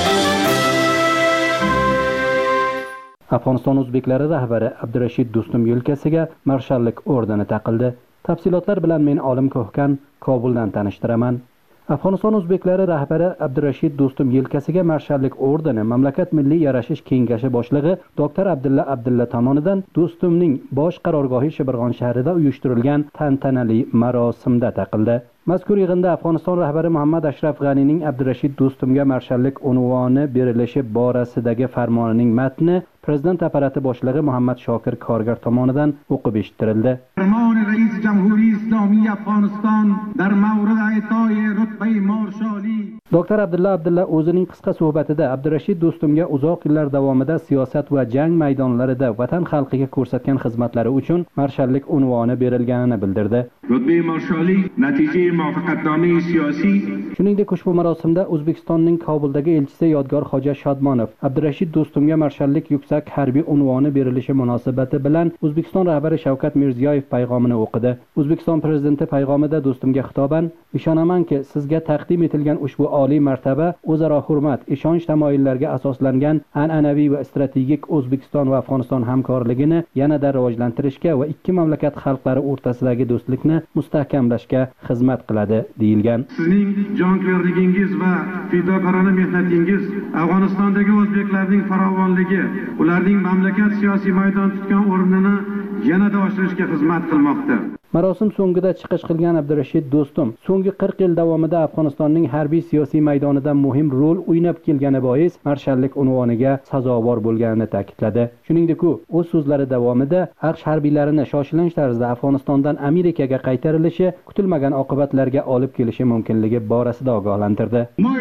Speaker 10: Afg'oniston o'zbeklari rahbari Abdurashid Do'stum yelkasiga marshallik ordeni taqildi. Tafsilotlar bilan men Olim Ko'hkan Kobuldan tanishtiraman. Afg'oniston o'zbeklari rahbari Abdurashid Do'stum yelkasiga marshallik ordeni mamlakat milliy yarashish kengashi boshlig'i doktor Abdulla Abdulla tomonidan Do'stumning bosh qarorgohi Shibirg'on shahrida uyushtirilgan tantanali marosimda taqildi. Mazkur yig'inda Afg'oniston rahbari Muhammad Ashraf G'anining Abdurashid Do'stumga marshallik unvoni berilishi borasidagi farmonining matni Prezident apparati boshlig'i Muhammad Shokir Korgar tomonidan o'qib eshittirildi.
Speaker 11: Farmoni Rais Jamhuriy Islomiy Afg'oniston dar mavrid a'toyi rutbai marshali.
Speaker 10: Doktor Abdulla Abdulla o'zining qisqa suhbatida Abdurashid Do'stumga uzoq yillar davomida siyosat va jang maydonlarida vatan xalqiga ko'rsatgan xizmatlari uchun marshallik unvoni berilganini bildirdi.
Speaker 11: Rutbai marshali natija muvaffaqiyatnoma siyosiy.
Speaker 10: Shuningdek, ushbu marosimda O'zbekistonning Kobuldagi elchisi Yodgor Xo'ja Shodmonov Abdurashid Do'stumga marshallik yuksak harbiy unvoni berilishi munosabati bilan O'zbekiston rahbari Shavkat Mirziyoyev payg'omini o'qidi. O'zbekiston prezidenti payg'omida Do'stumga xitoban: "Ishonamanki, sizga taqdim etilgan ushbu oliy martaba o'zaro hurmat, ishonch tamoyillariga asoslangan an'anaviy va strategik O'zbekiston va Afg'oniston hamkorligini yanada rivojlantirishga va ikki mamlakat xalqlari o'rtasidagi do'stlikni mustahkamlashga xizmat qiladi" deyilgan.
Speaker 11: Sizning jonkuyarligingiz va fidokorona mehnatingiz Afg'onistondagi o'zbeklarning farovonligi, ularning mamlakat siyosiy maydon tutgan o'rnini yanada oshirishga xizmat qilmoqda.
Speaker 10: Marosim so'ngida chiqish qilgan Abdurashid Do'stum so'nggi qirq yil davomida Afg'onistonning harbiy siyosiy maydonida muhim rol o'ynab kelgani bois marshallik unvoniga sazovor bo'lganini ta'kidladi. Shuningdek, u o'z so'zlari davomida AQSh harbiylarini shoshilinch tarzda Afg'onistondan Amerikaga qaytarilishi kutilmagan oqibatlarga olib kelishi mumkinligi borasida ogohlantirdi.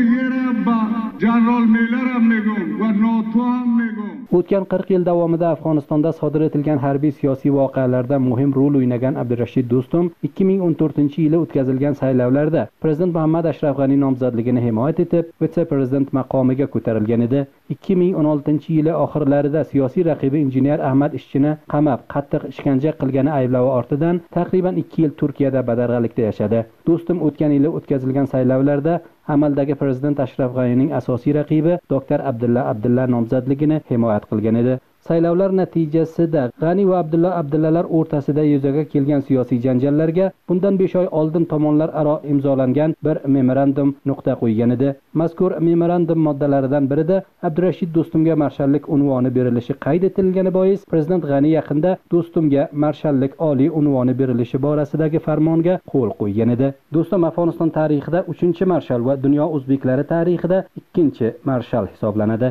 Speaker 10: O'tgan qirq yil davomida Afg'onistonda sodir etilgan harbiy siyosiy voqealarda muhim rol o'ynagan Abdurashid Do'stum ikki ming o'n to'rtinchi yili o'tkazilgan saylovlarda Prezident Muhammad Ashraf G'ani nomzodligini himoya etib, vitse-prezident maqomiga ko'tarilgan edi. ikki ming o'n oltinchi yili oxirlarida siyosiy raqibi injener Ahmad Ishchini qamab, qattiq ishkanja qilgani ayblovi ortidan taqriban ikki yil Turkiyada badarg'alikda yashadi. Do'stum o'tgan yili o'tkazilgan saylovlarda amaldagi prezident Ashraf G'anining asosiy raqibi doktor Abdulla Abdulla nomzodligini himoya qilgan edi. saylovlar natijasida G'ani va Abdulla Abdullalar o'rtasida yuzaga kelgan siyosiy janjallarga bundan besh oy oldin tomonlar aro imzolangan bir memorandum nuqta qo'ygan edi. Mazkur memorandum moddalaridan birida Abdurashid Do'stumga marshallik unvoni berilishi qayd etilgani bois prezident G'ani yaqinda Do'stumga marshallik oliy unvoni berilishi borasidagi farmonga qo'l qo'ygan edi. Do'stum Afg'oniston tarixida uchinchi marshal va dunyo o'zbeklari tarixida ikkinchi marshal hisoblanadi.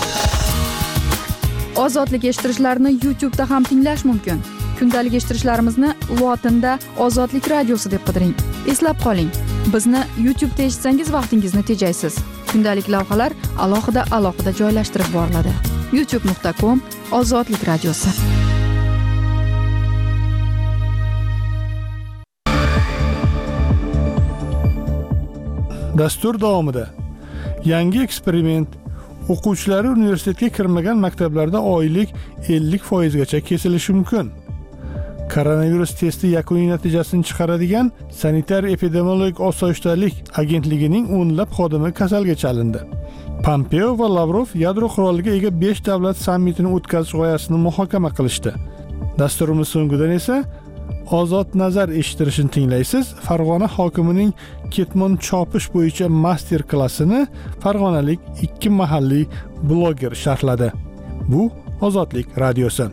Speaker 8: Ozodlik eshittirishlarni YouTube da ham tinglash mumkin. Kundalik eshittirishlarimizni lotinda Ozodlik radiosi deb qidiring. Eslab qoling, bizni YouTube da eshitsangiz vaqtingizni tejaysiz. Kundalik lavhalar alohida alohida joylashtirib boriladi. youtube nuqta com Ozodlik radiosi.
Speaker 1: Dastur davomida yangi eksperiment o'quvchilari universitetga kirmagan maktablarda oylik ellik foiz gacha kesilishi mumkin. Koronavirus testi yakuniy natijasini chiqaradigan Sanitar-epidemiologik osoyishtalik agentligining o'nlab xodimi kasalga chalindi. Pompeo va Lavrov yadro quroliga ega besh davlat sammitini o'tkazish g'oyasini muhokama qilishdi. Dasturimiz so'ngidan esa Ozod nazar eshittirishini tinglaysiz. Farg'ona hokimining ketmon chopish bo'yicha master klassini farg'onalik ikki mahalliy bloger sharhladi. Bu Ozodlik radiosi.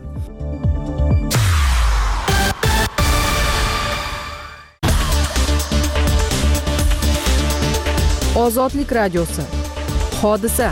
Speaker 8: Ozodlik radiosi. Hodisa.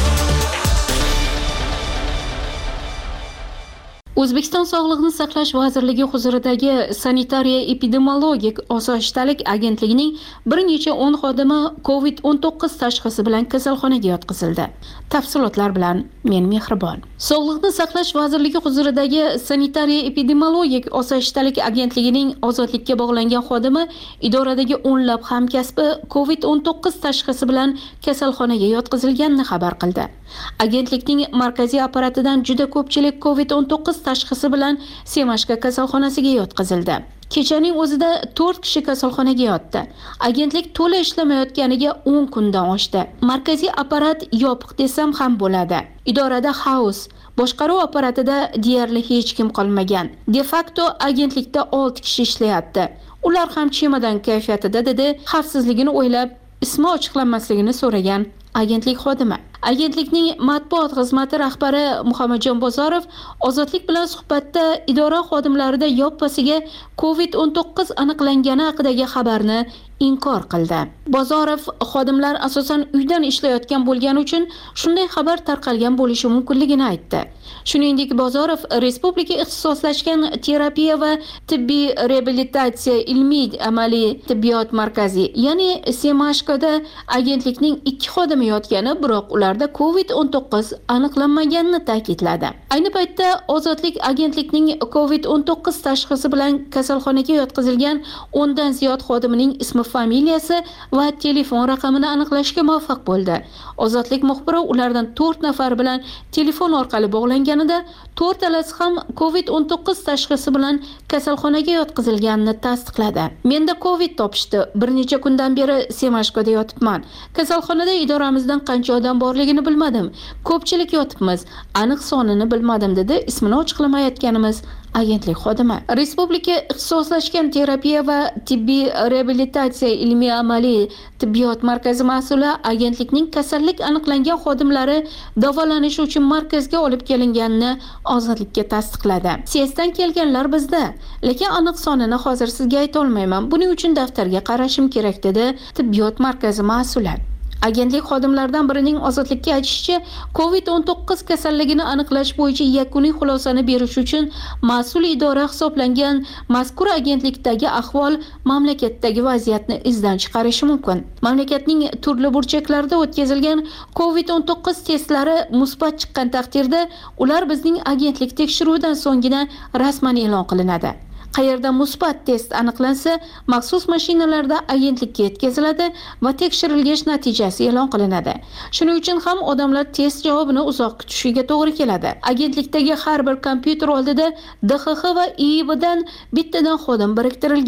Speaker 6: O'zbekiston Sog'liqni saqlash vazirligi huzuridagi Sanitariya-epidemiologik osoyishtalik agentligining bir necha o'n xodimi covid o'n to'qqiz tashxisi bilan kasalxonaga yotqizildi. Tafsilotlar bilan men Mehribon. Sog'liqni saqlash vazirligi huzuridagi Sanitariya-epidemiologik osoyishtalik agentligining ozodlikka bog'langan xodimi idoradagi o'nlab hamkasbi covid o'n to'qqiz tashxisi bilan kasalxonaga yotqizilganini xabar qildi. Agentlikning markaziy apparatidan juda ko'pchilik covid o'n to'qqiz tashxisi bilan Semashka kasalxonasiga yotqizildi. Kechaning o'zida to'rt kishi kasalxonaga yotdi. Agentlik to'la ishlamayotganiga o'n kundan oshdi. Markaziy apparat yopiq desam ham bo'ladi. Idorada xaos, boshqaruv apparatida deyarli hech kim qolmagan. De facto agentlikda olti kishi ishlayapti. Ular ham chemodan kayfiyatida dedi, xavfsizligini o'ylab ismi ochiqlanmasligini so'ragan agentlik xodimi. Agentlikning matbuot xizmati rahbari Muhammadjon Bozorov Ozodlik bilan suhbatda idora xodimlarida yoppasiga covid o'n to'qqiz aniqlangani haqidagi xabarni inkor qildi. Bozorov xodimlar asosan uydan ishlayotgan bo'lgani uchun shunday xabar tarqalgan bo'lishi mumkinligini aytdi. Shuningdek, Bozorov Respublika ixtisoslashgan terapiya va tibbiy reabilitatsiya ilmiy amaliy tibbiyot markazi, ya'ni Semashkada agentlikning ikki xodimi yotgani, biroq ularda covid o'n to'qqiz aniqlanmaganini ta'kidladi. Ayni paytda Ozodlik agentlikning covid o'n to'qqiz tashxisi bilan kasalxonaga yotqizilgan o'ndan ziyod xodimining ismi, familiyasi va telefon raqamini aniqlashga muvaffaq bo'ldi. Ozodlik muxbiri ulardan to'rt nafar bilan telefon orqali bog'langanida to'rtalasi ham covid o'n to'qqiz tashxisi bilan kasalxonaga yotqizilganini tasdiqladi. Menda covid topishdi. Bir necha kundan beri Semashkada yotibman. Kasalxonada idoramizdan qancha odam borligini bilmadim. Ko'pchilik yotibmiz. Aniq sonini bilmadim dedi ismini ochiqlamayotganimiz agentlik xodimi. Respublika ixtisoslashgan terapiya va tibbiy reabilitatsiya ilmiy amaliy tibbiyot markazi mas'uli agentlikning kasallik aniqlangan xodimlari davolanish uchun markazga olib kelinganini Ozodlikka tasdiqladi. S E S'dan kelganlar bizda, lekin aniq sonini hozir sizga ayta olmayman. Buning uchun daftarga qarashim kerak dedi tibbiyot markazi mas'uli. Agentlik xodimlaridan birining Ozodlikka aytishicha, covid o'n to'qqiz kasalligini aniqlash bo'yicha yakuniy xulosani berish uchun mas'ul idora hisoblangan mazkur agentlikdagi ahvol mamlakatdagi vaziyatni izdan chiqarishi mumkin. Mamlakatning turli burchaklarida o'tkazilgan covid o'n to'qqiz testlari musbat chiqqan taqdirda ular bizning agentlik tekshiruvidan so'nggina rasman e'lon qilinadi. Qayerda musbat test aniqlansa, maxsus mashinalarda agentlikka yetkaziladi va tekshirilgach natijasi e'lon qilinadi. Shuning uchun ham odamlar test javobini uzoq kutishiga to'g'ri keladi. Agentlikdagi har bir kompyuter oldida D X X va I I Bdan bittadan xodim biriktirilgan.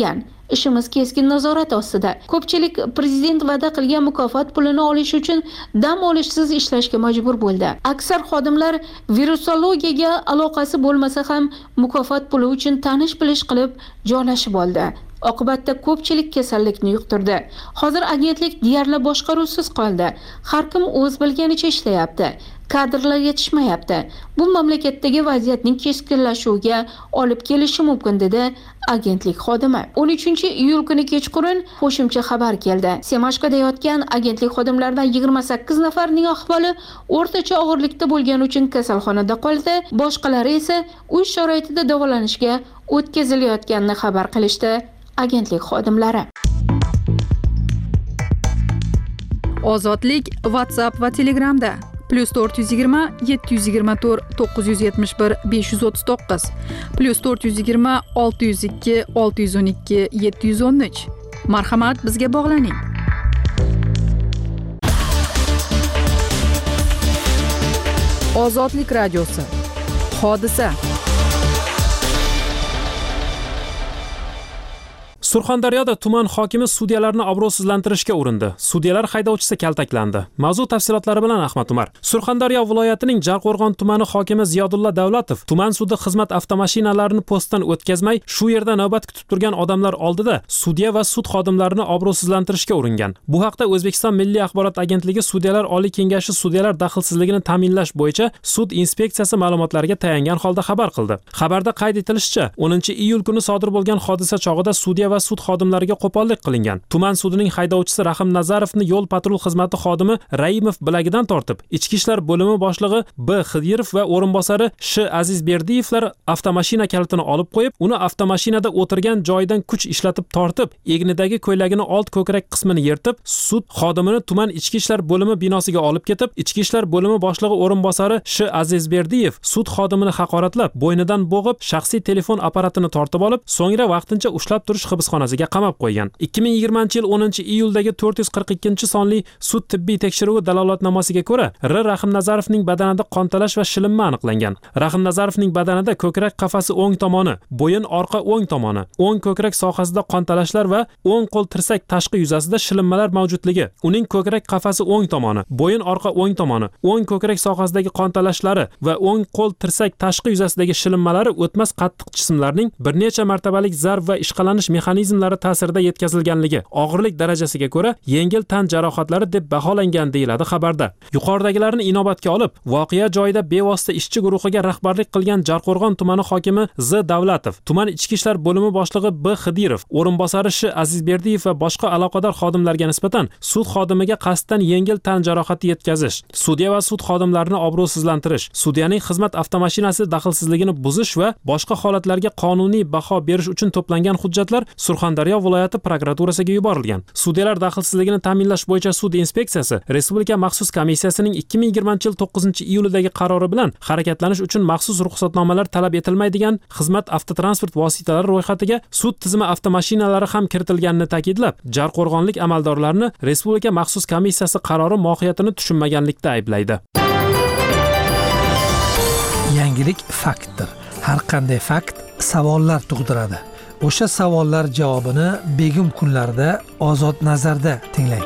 Speaker 6: ishimiz keskin nazorat ostida. Ko'pchilik prezident va'da qilgan mukofot pulini olish uchun dam olishsiz ishlashga majbur bo'ldi. Aksar xodimlar virusologiyaga aloqasi bo'lmasa ham mukofot puli uchun tanish-bilish qilib joylashib oldi. Oqibatda ko'pchilik kasallikni yuqtirdi. Hozir agentlik deyarli boshqaruvsiz qoldi. Har kim o'z bilganicha ishlayapti. Kadrlar yetishmayapti. Bu mamlakatdagi vaziyatning keskinlashuviga olib kelishi mumkin dedi agentlik xodimi. o'n uchinchi iyul kuni kechqurun qo'shimcha xabar keldi. Semashkoda yotgan agentlik xodimlaridan yigirma sakkiz nafarining ahvoli o'rtacha og'irlikda bo'lgani uchun kasalxonada qoldi. Boshqalari esa uy sharoitida davolanishga o'tkazilayotganini xabar qilishdi agentlik xodimlari.
Speaker 8: Ozodlik WhatsApp va Telegramda plus to'rt yuz yigirma yetti yuz yigirma to'rt to'qqiz yuz yetmish bir besh yuz o'ttiz to'qqiz plus to'rt yuz yigirma olti yuz ikki olti yuz o'n ikki yetti yuz o'n uch. Marhamat, bizga bog'laning. Ozodlik radiosi. Hodisa.
Speaker 3: Surxondaryoda tuman hokimi sudyalarni obro'sizlantirishga urindi. Sudyalar haydovchisi kaltaklandi. Mavzu tafsilotlari bilan Ahmad Umar. Surxondaryo viloyatining Jarqo'rg'on tumani hokimi Ziyodulla Davlatov tuman sudi xizmat avtomashinalarini postdan o'tkazmay, shu yerda navbat kutib turgan odamlar oldida sudya va sud xodimlarini obro'sizlantirishga uringan. Bu haqda O'zbekiston Milliy axborot agentligi Sudyalar Oliy kengashi sudyalar daxlsizligini ta'minlash bo'yicha sud inspeksiyasi ma'lumotlariga tayangan holda xabar qildi. Xabarda qayd etilishicha, o'ninchi iyul kuni sodir bo'lgan hodisa chog'ida sudya va sud xodimlariga qo'pollik qilingan. Tuman sudining haydovchisi Rahim Nazarovni yo'l patrul xizmati xodimi Raimov bilagidan tortib, Ichki ishlar bo'limi boshlig'i B Xidirov va o'rinbosari Sh Azizberdiyevlar avtomashina kalitini olib qo'yib, uni avtomashinada o'tirgan joyidan kuch ishlatib tortib, egnidagi ko'ylagini old ko'krak qismini yirtib, sud xodimini tuman Ichki ishlar bo'limi binosiga olib ketib, Ichki ishlar bo'limi boshlig'i o'rinbosari Sh Azizberdiyev sud xodimini haqoratlab, bo'ynidan bo'g'ib, shaxsiy telefon apparatini tortib olib, so'ngra vaqtincha ushlab turish hibsxonasiga qamab qo'ygan. ikki ming yigirmanchi yil o'ninchi iyuldagi to'rt yuz qirq ikkinchi sonli sud tibbiy tekshiruvi dalolatnomasiga ko'ra, R Rahim Nazarovning badanida qontalash va shilinma aniqlangan. Rahim Nazarovning badanida ko'krak qafasi o'ng tomoni, bo'yin orqa o'ng tomoni, o'ng ko'krak sohasida qontalashlar va o'ng qo'l tirsak tashqi yuzasida shilinmalar mavjudligi, uning ko'krak qafasi o'ng tomoni, bo'yin orqa o'ng tomoni, o'ng ko'krak sohasidagi qontalashlari va o'ng qo'l tirsak tashqi yuzasidagi shilinmalari o'tmas qattiq jismlarning bir necha martabalik zarb va ishqalanish mexanizmlari ta'sirida yetkazilganligi, og'irlik darajasiga ko'ra yengil tan jarohatlari deb baholangan deyiladi xabarda. Yuqoridagilarni inobatga olib, voqea joyida bevosita ishchi guruhiga rahbarlik qilgan Jarqo'rg'on tumani hokimi Z Davlatov, tuman Ichki ishlar bo'limi boshlig'i B Xidirov, o'rinbosari Sh Azizberdiyev va boshqa aloqador xodimlarga nisbatan sud xodimiga qasddan yengil tan jarohati yetkazish, sudya va sud xodimlarini obro'sizlantirish, sudyaning xizmat avtomashinasi daxlsizligini buzish va boshqa holatlarga qonuniy baho berish uchun to'plangan hujjatlar Surxondaryo viloyati prokuraturasiga yuborilgan. Sudyalar daxlsizligini ta'minlash bo'yicha sud inspeksiyasi Respublika maxsus komissiyasining ikki ming yigirmanchi yil to'qqizinchi iyulidagi qarori bilan harakatlanish uchun maxsus ruxsatnomalar talab etilmaydigan xizmat avtotransport vositalari ro'yxatiga sud tizimi avtomashinalari ham kiritilganini ta'kidlab, Jarqo'rg'onlik amaldorlarni Respublika maxsus komissiyasi qarori mohiyatini tushunmaganlikda ayblaydi.
Speaker 4: Yangilik faktdir. Har qanday fakt savollar tug'diradi. O'sha savollar javobini begim kunlarda Ozod nazarda tinglang.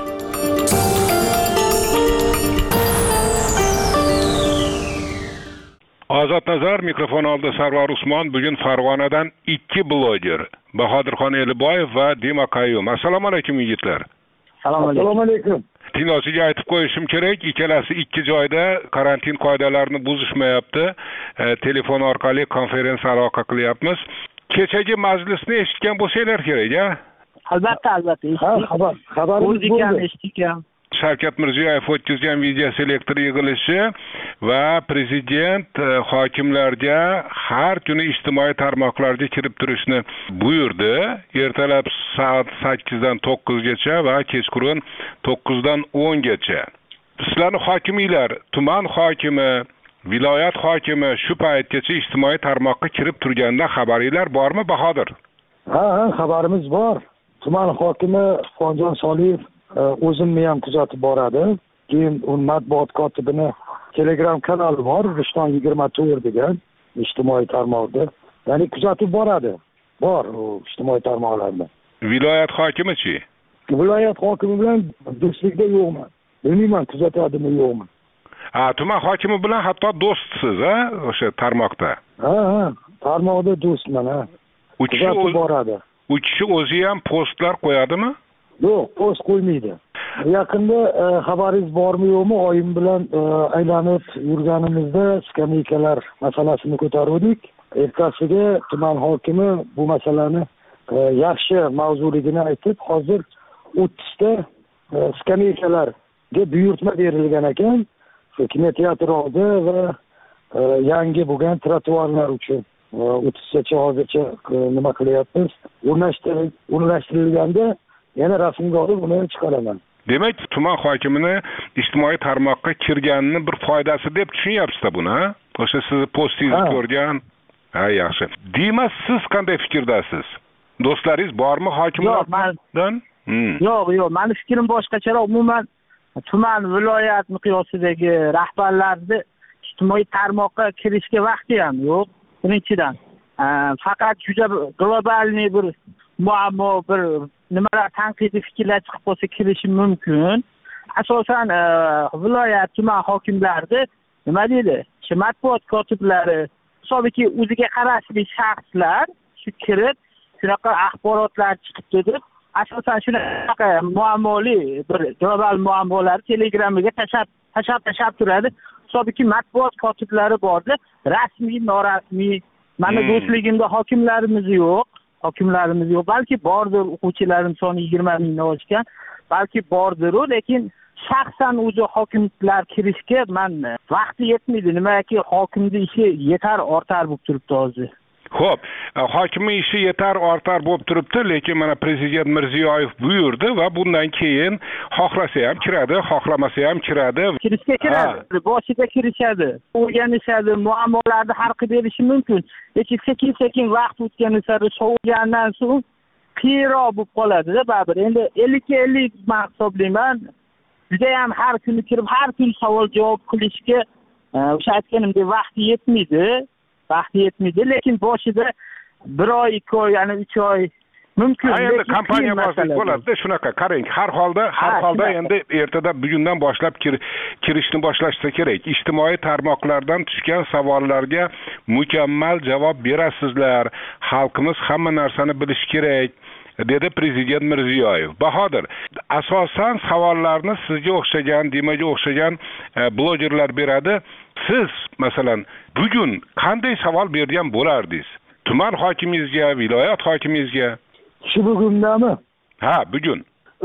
Speaker 9: Ozod nazar mikrofon oldida Sarvar Usmon. Bugun Farg'onadan ikki bloger, Bahodirxon Eliboyev va Dima Qayyum. Assalomu alaykum yigitlar.
Speaker 12: Assalomu alaykum.
Speaker 9: Tinglosiga aytib qo'yishim kerak, ikkalasi ikki joyda karantin qoidalarini buzishmayapti. E, telefon orqali konferensiya aloqa qilyapmiz. Kechagi majlisni eshitgan bo'lsanglar kerak-a?
Speaker 12: Albatta, albatta. Ha, xabar, xabarimiz bo'ldi.
Speaker 9: Shavkat Mirziyoyev o'tkazgan video selektor yig'ilishi va prezident hokimlarga har kuni ijtimoiy tarmoqlarga kirib turishni buyurdi. Ertalab soat sakkizdan to'qqizgacha va kechqurun to'qqizdan o'ngacha. Sizlarning hokimiylar, tuman hokimi, viloyat hokimi shu paytgacha ijtimoiy tarmoqqa kirib turganidan xabaringlar bormi, Bahodir?
Speaker 12: Ha, ha, xabarimiz bor. Tuman hokimi Xonjon Soliyev o'zimni ham kuzatib boradi. Keyin u matbuot kotibini Telegram kanali bor, Rishton yigirma to'rt degan ijtimoiy tarmoqda. Ya'ni kuzatib boradi. Bor u ijtimoiy tarmoqlarda.
Speaker 9: Viloyat hokimichi?
Speaker 12: Viloyat hokimi bilan do'stlikda yo'qman. Bilmayman kuzatadimi yo'qmi.
Speaker 9: Ha, tuman hokimi bilan hatto do'stsiz, ha, o'sha tarmoqda.
Speaker 12: Ha, ha, tarmoqda do'stman, ha.
Speaker 9: U kishi
Speaker 12: boradi.
Speaker 9: U kishi o'zi ham postlar qo'yadimi?
Speaker 12: Yo'q, post qo'ymaydi. Yaqinda xabaringiz bormi yo'qmi, oyim bilan aylanib yurganimizda skameykalar masalasini ko'tardik. Ertasiga tuman hokimi bu masalani yaxshi mavzuligini aytib, hozir o'ttizta skameykalarga buyurtma berilgan ekan, kinoteatr oldi va yangi bo'lgan trotuarlar uchun o'ttizgacha hozircha nima qilyapmiz. O'rnashtirilganda yana rasmga olib uni chiqaraman.
Speaker 9: Demak, tuman hokimini ijtimoiy tarmoqqa kirganini bir foydasi deb tushunyapsiz-da buni, ha? O'sha sizni postingizni ko'rgan. Ha, yaxshi. Demak, siz qanday fikrdasiz? Do'stlaringiz bormi hokimlardan?
Speaker 13: Yo'q, yo'q, meni fikrim boshqacharoq. Umuman tuman viloyat miqyosidagi rahbarlarni ijtimoiy tarmoqqa kirishga vaqti ham yo'q. Birinchidan, faqat juda globalniy bir muammo, bir nimalar tanqidiy fikrlar chiqib qolsa kirishi mumkin. Asosan viloyat tuman hokimlarida nima deydi? Shu matbuot kotiblari, hisobiki o'ziga qarashli shaxslar shu kirib, shunaqa axborotlar chiqibdi deb, asosan shunaqa muammoli bir global muammolar Telegramga tashab tashab tashab turadi. Hisobiki matbuot kotiblari borda, rasmiy, norasmiy. Mana do'stligimda hokimlarimiz yo'q. Hokimlarimiz yo'q. Balki bordir, o'quvchilarim soni yigirma mingdan oshgan. Balki bordir, lekin shaxsan o'zi hokimliklar kirishga men vaqti yetmaydi. Nimaki hokimning ishi yetar ortar bo'lib turibdi hozir.
Speaker 9: Xo'p, hokimning ishi yetar ortar bo'lib turibdi, lekin mana prezident Mirziyoyev buyurdi va bundan keyin xohlasa ham kiradi, xohlamasa ham kiradi.
Speaker 13: Kirishga kiradi, boshida kirishadi, o'rganishadi, muammolarni hal qilib berishi mumkin. Lekin sekin-sekin vaqt o'tgani sari sovigandan so'ng qiyinroq bo'lib qoladi-da baribir. Endi ellikka ellik men hisoblayman. Juda ham har kuni kirib, har kun savol javob qilishga o'sha aytganimdek vaqti yetmaydi. Vaqti yetmaydi, lekin boshida bir oy, ikki oy, ya'ni uch oy mumkin.
Speaker 9: Endi kompaniya bosib bo'ladi, shunaqa qarang. Har holda, har holda endi ertada bugundan boshlab kirishni boshlashsa kerak. Ijtimoiy tarmoqlardan tushgan savollarga mukammal javob berasizlar. Xalqimiz hamma narsani bilish kerak, dedi prezident Mirziyoyev. Bahodir, asosan savollarni sizga o'xshagan, Dimaga o'xshagan blogerlar beradi. Siz masalan bugun qanday savol bergan bo'lardingiz? Tuman hokimingizga, viloyat hokimingizga?
Speaker 12: Shu bugundami?
Speaker 9: Ha, bugun.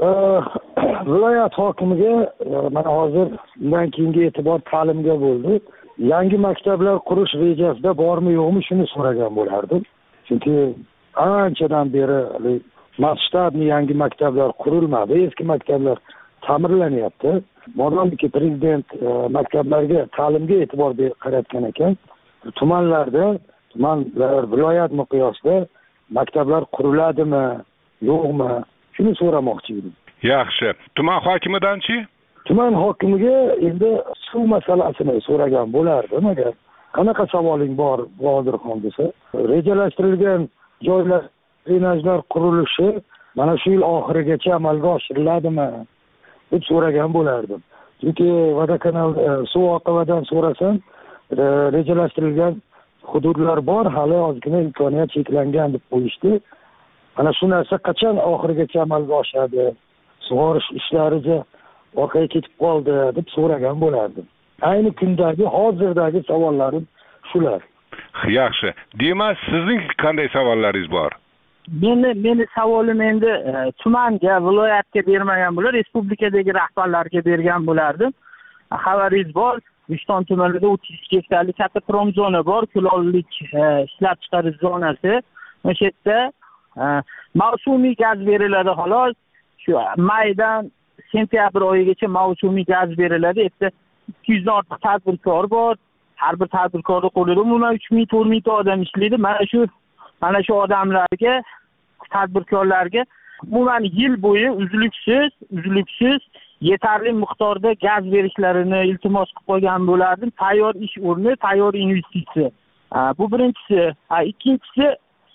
Speaker 12: Viloyat hokimiga mana hozir bundan keyingi e'tibor ta'limga bo'ldi. Yangi maktablar qurish rejasida bormi yo'qmi shuni so'ragan bo'lardim. Chunki anchadan beri masshtabli yangi maktablar qurilmadi, eski maktablar ta'mirlanyapti. Modomiki prezident maktablarga, ta'limga e'tibor qaratgan ekan, tumanlarda, tumanlar, viloyat miqyosida maktablar quriladimi, yo'qmi? Shuni so'ramoqchi edim.
Speaker 9: Yaxshi. Tuman hokimidan-chi?
Speaker 12: Tuman hokimiga endi suv masalasini so'ragan bo'lardim agar. Qanaqa savoling bor, Bodirxon desa? Rejalashtirilgan joylar, drenajlar qurilishi mana shu yil oxirigacha amalga oshiriladimi deb so'ragan bo'lardim. Chunki vodokanal suv oqimidan so'rasam, rejalashtirilgan hududlar bor, hali ozgina imkoniyat cheklangan deb qo'yishdi. Mana shu narsa qachon oxirigacha amalga oshadi? Sug'orish ishlariga orqaga ketib qoldi deb so'ragan bo'lardim. Ayni kundagi, hozirdagi savollarim shular.
Speaker 9: Yaxshi. Demak, sizning qanday savollaringiz bor?
Speaker 13: Meni meni savolim endi tumanga, viloyatga bermagan bo'lar, respublikadagi rahbarlarga bergan bo'lardim. Xabaringiz bor, Rishton tumanida o'ttiz ikki gektarlik katta prom zona bor, kulollik ishlab chiqarish zonasi. O'sha yerda mavsumiy gaz beriladi xolos. Shu maydan sentyabr oyigacha mavsumiy gaz beriladi. Yerda ikki yuz dan ortiq tadbirkor bor. Har bir tadbirkorning qo'lida umuman uch ming to'rt ming ta odam ishlaydi. Mana shu mana shu odamlarga, tadbirkorlarga umuman yil bo'yi uzluksiz, uzluksiz yetarli miqdorda gaz berishlarini iltimos qilib qo'ygan bo'lardim. Tayyor ish o'rni, tayyor investitsiya. Bu birinchisi. Ikkinchisi,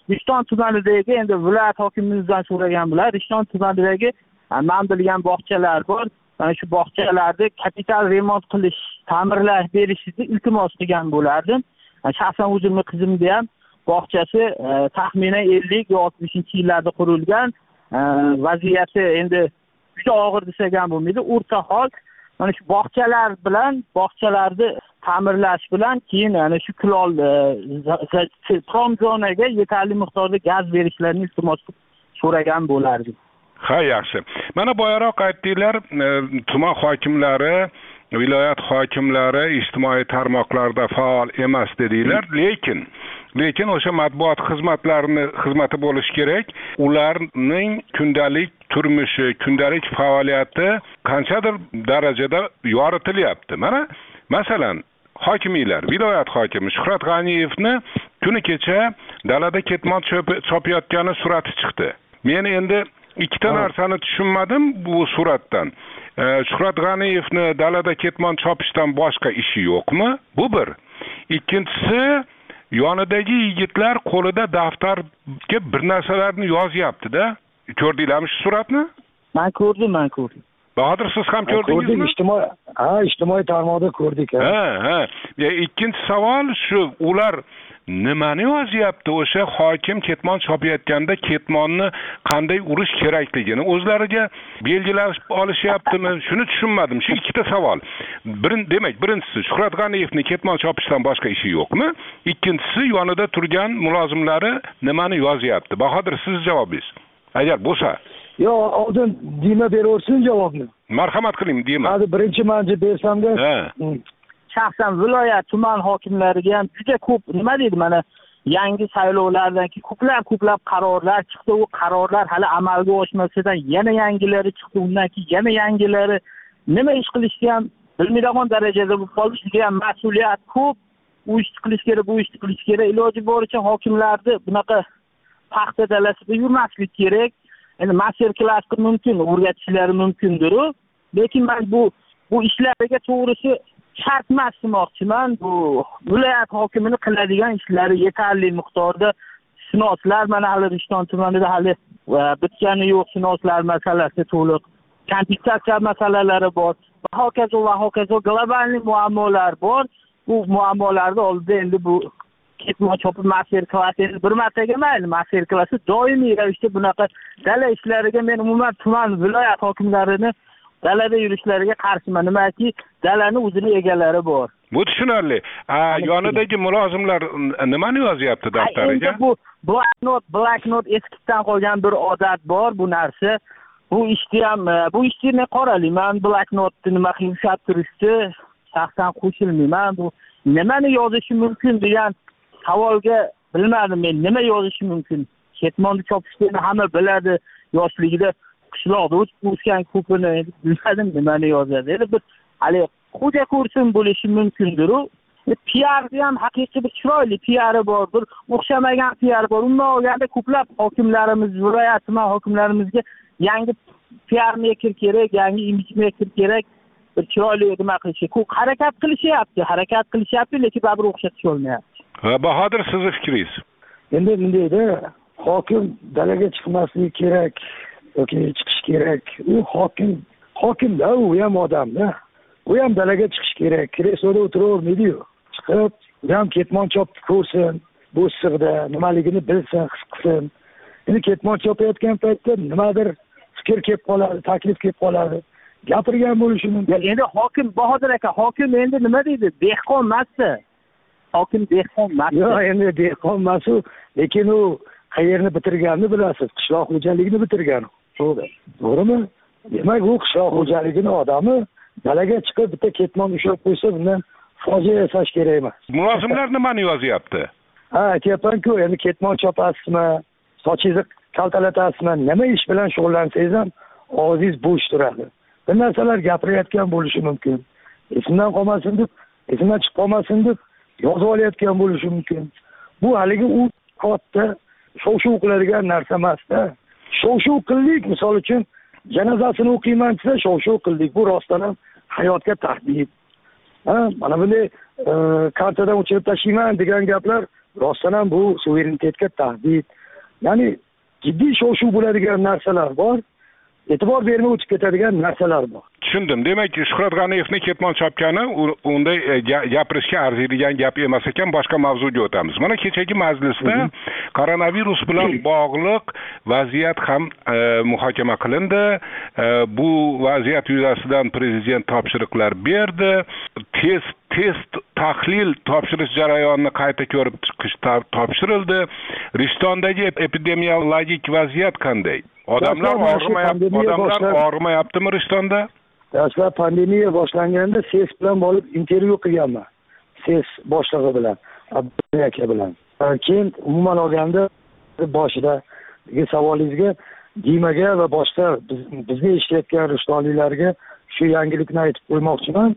Speaker 13: Rishton tumanidagi endi viloyat hokimimizdan so'ragan bular. Rishton tumanidagi men bilgan bog'chalar bor. Mana shu bog'chalarni kapital remont qilish, ta'mirlash berishni iltimos qilgan bo'lardim. Shaxsan o'zimni qizimda ham bog'chasi taxminan ellik yo oltmishinchi yillarda qurilgan. Vaziyati endi juda og'ir desak ham bo'lmaydi. O'rta hol. Mana shu bog'chalar bilan bog'chalarni ta'mirlash bilan keyin ana shu kulol prom zonaga yetarli miqdorda gaz berishlarini iltimos so'ragan bo'lardim.
Speaker 9: Ha, yaxshi. Mana boyaroq aytdinglar, tuman hokimlari, viloyat hokimlari ijtimoiy tarmoqlarda faol emas dedinglar, lekin lekin o'sha matbuot xizmatlarini xizmati bo'lishi kerak. Ularning kundalik turmushi, kundalik faoliyati qanchadir darajada yoritilyapti. Mana masalan, hokimiylar, viloyat hokimi Shuhrat G'aniyevni kuni kecha dalada ketmon chopayotgani surati chiqdi. Men endi ikkita narsani tushunmadim bu suratdan. Shuhrat G'aniyevni dalada ketmon chopishdan boshqa ishi yo'qmi? Bu bir. Ikkinchisi, yonidagi yigitlar qo'lida daftarga bir narsalarni yozyapti-da. Ko'rdinglarmi shu suratni?
Speaker 13: Men ko'rdim, men ko'rdim.
Speaker 9: Bahodir, siz ham ko'rdingizmi?
Speaker 12: Ko'rdik, ijtimoiy, ha, ijtimoiy tarmoqda ko'rdik.
Speaker 9: Ha, ha. Ikkinchi savol shu, ular nimani yozyapti? O'sha hokim ketmon chopayotganda ketmonni qanday urish kerakligini o'zlariga belgilab olishyaptimi? Shuni tushunmadim. Shu ikkita savol. Birin, demak, birinchisi Shuhrat G'aniyevni ketmon chopishdan boshqa ishi yo'qmi? Ikkinchisi, yonida turgan mulozimlari nimani yozyapti? Bahodir, siz javobingiz. Agar bo'lsa.
Speaker 12: Yo, oldin Dima beraversin javobni.
Speaker 9: Marhamat qiling, Dima.
Speaker 12: Hadi birinchi manja bersamda.
Speaker 9: Ha.
Speaker 13: Shaxsan viloyat tuman hokimlariga ham juda ko'p nima deydi, mana yangi saylovlardan keyin ko'plab ko'plab qarorlar chiqdi. U qarorlar hali amalga oshmasidan yana yangilari chiqdi. Undan keyin yana yangilari nima ish qilishga ham bilmaydigan darajada bo'lib qoldi. Juda ham mas'uliyat ko'p. U ishni qilish kerak, bu ishni qilish kerak. Iloji boricha hokimlarni bunaqa paxta dalasida yurmaslik kerak. Endi master klassga mumkin, o'rgatishlari mumkindir. Lekin men bu bu ishlariga to'g'risi shart emas demoqchiman. Bu viloyat hokimining qiladigan ishlari yetarli miqdorda sinoslar, mana hali Rishton tumanida hali bitgani yo'q sinoslar masalasi to'liq. Kompensatsiya masalalari bor. Va hokazo va hokazo global muammolar bor. Bu muammolarni oldida endi bu ketmon chopib master klassi bir martaga mayli, master klassi doimiy ravishda bunaqa dala ishlariga men umuman tuman viloyat hokimlarini dalada yurishlariga qarshiman. Nimaki, dalani o'zini egalari bor.
Speaker 9: Bu tushunarli. Yonidagi mulozimlar nimani yozyapti daftariga?
Speaker 13: Bu black note, black note eskidan qolgan bir odat bor bu narsa. Bu ishni ham, bu ishni qoralayman, black note nima qilishab turishdi. Shaxsan qo'shilmayman. Bu nimani yozishi mumkin degan savolga bilmadim men, nima yozishi mumkin. Ketmonni chopishni hamma biladi, yoshligida qishloqda o'sgan ko'pini bilmadim nimani yozadi. Endi bir hali xo'ja ko'rsin bo'lishi mumkindir. P R'da ham haqiqiy bir chiroyli P R'i bor, bir o'xshamagan P R bor. Umuman olganda ko'plab hokimlarimiz, viloyat tuman hokimlarimizga yangi P R maker kerak, yangi image maker kerak. Bir chiroyli nima qilishi, ko'p harakat qilishyapti, harakat qilishyapti, lekin baribir o'xshatish olmayapti.
Speaker 9: Ha, Bahodir, sizni fikringiz?
Speaker 12: Endi bundayda hokim dalaga chiqmasligi kerak yoki chiqish kerak. U hokim, hokimda, u ham odamda. U ham dalaga chiqish kerak. Kresloda o'tiravermaydi-yu. Chiqib, u ham ketmon chopib ko'rsin, bu issiqda nimaligini bilsin, his qilsin. Endi ketmon chopayotgan paytda nimadir fikr kelib qoladi, taklif kelib qoladi. Gapirgan bo'lishi mumkin.
Speaker 13: Endi hokim, Bahodir aka, hokim endi nima deydi? Dehqon emas-ku. Hokim dehqon emas.
Speaker 12: Yo'q, endi dehqon emas u, lekin u qayerni bitirganini bilasiz. Qishloq xo'jaligini bitirgan. To'g'ri. To'g'rimi? Demak, u qishloq xo'jaligini odami dalaga chiqib bitta ketmon ushlab qo'ysa, bundan fojia yasash kerak emas.
Speaker 9: Mulozimlar nimani yozyapti?
Speaker 12: Ha, aytyapman-ku, endi ketmon chopasizmi, sochingizni kaltalatasizmi, nima ish bilan shug'ullansangiz ham og'zingiz bo'sh turadi. Bir narsalar gapirayotgan bo'lishi mumkin. Esimdan qolmasin deb, esimdan chiqib qolmasin deb yozib olayotgan bo'lishi mumkin. Bu haligi u katta shov-shuv qiladigan narsa emas-da. Shov-shuv qildik, misol uchun janozasini o'qiyman desa, shov-shuv qildik. Bu rostdan ham hayotga tahdid. Ha, mana bunday kartadan o'chirib tashlayman degan gaplar rostdan ham bu suverenitetga tahdid, ya'ni jiddiy shov-shuv bo'ladigan narsalar bor, e'tibor bermay o'tib ketadigan narsalar bor.
Speaker 9: Tushundim. Demak, Shuhrat G'aniyevning ketmon chopgani unday gapirishga arziydigan gap emas ekan, boshqa mavzuga o'tamiz. Mana kechagi majlisda koronavirus bilan bog'liq vaziyat ham muhokama qilindi. Bu vaziyat yuzasidan prezident topshiriqlar berdi. Test test tahlil topshirish jarayonini qayta ko'rib chiqish topshirildi. Rishtondagi epidemiologik vaziyat qanday? Odamlar og'rimayapti, odamlar og'rimayaptimi Rishtonda?
Speaker 12: Dastlab pandemiya boshlanganda S E S bilan bo'lib intervyu qilganman. S E S boshlig'i bilan, Abdulla aka bilan. Keyin umuman olganda boshidagi savolingizga Dimaga va boshqa bizni eshitayotgan rishtonliklarga shu yangilikni aytib qo'ymoqchiman.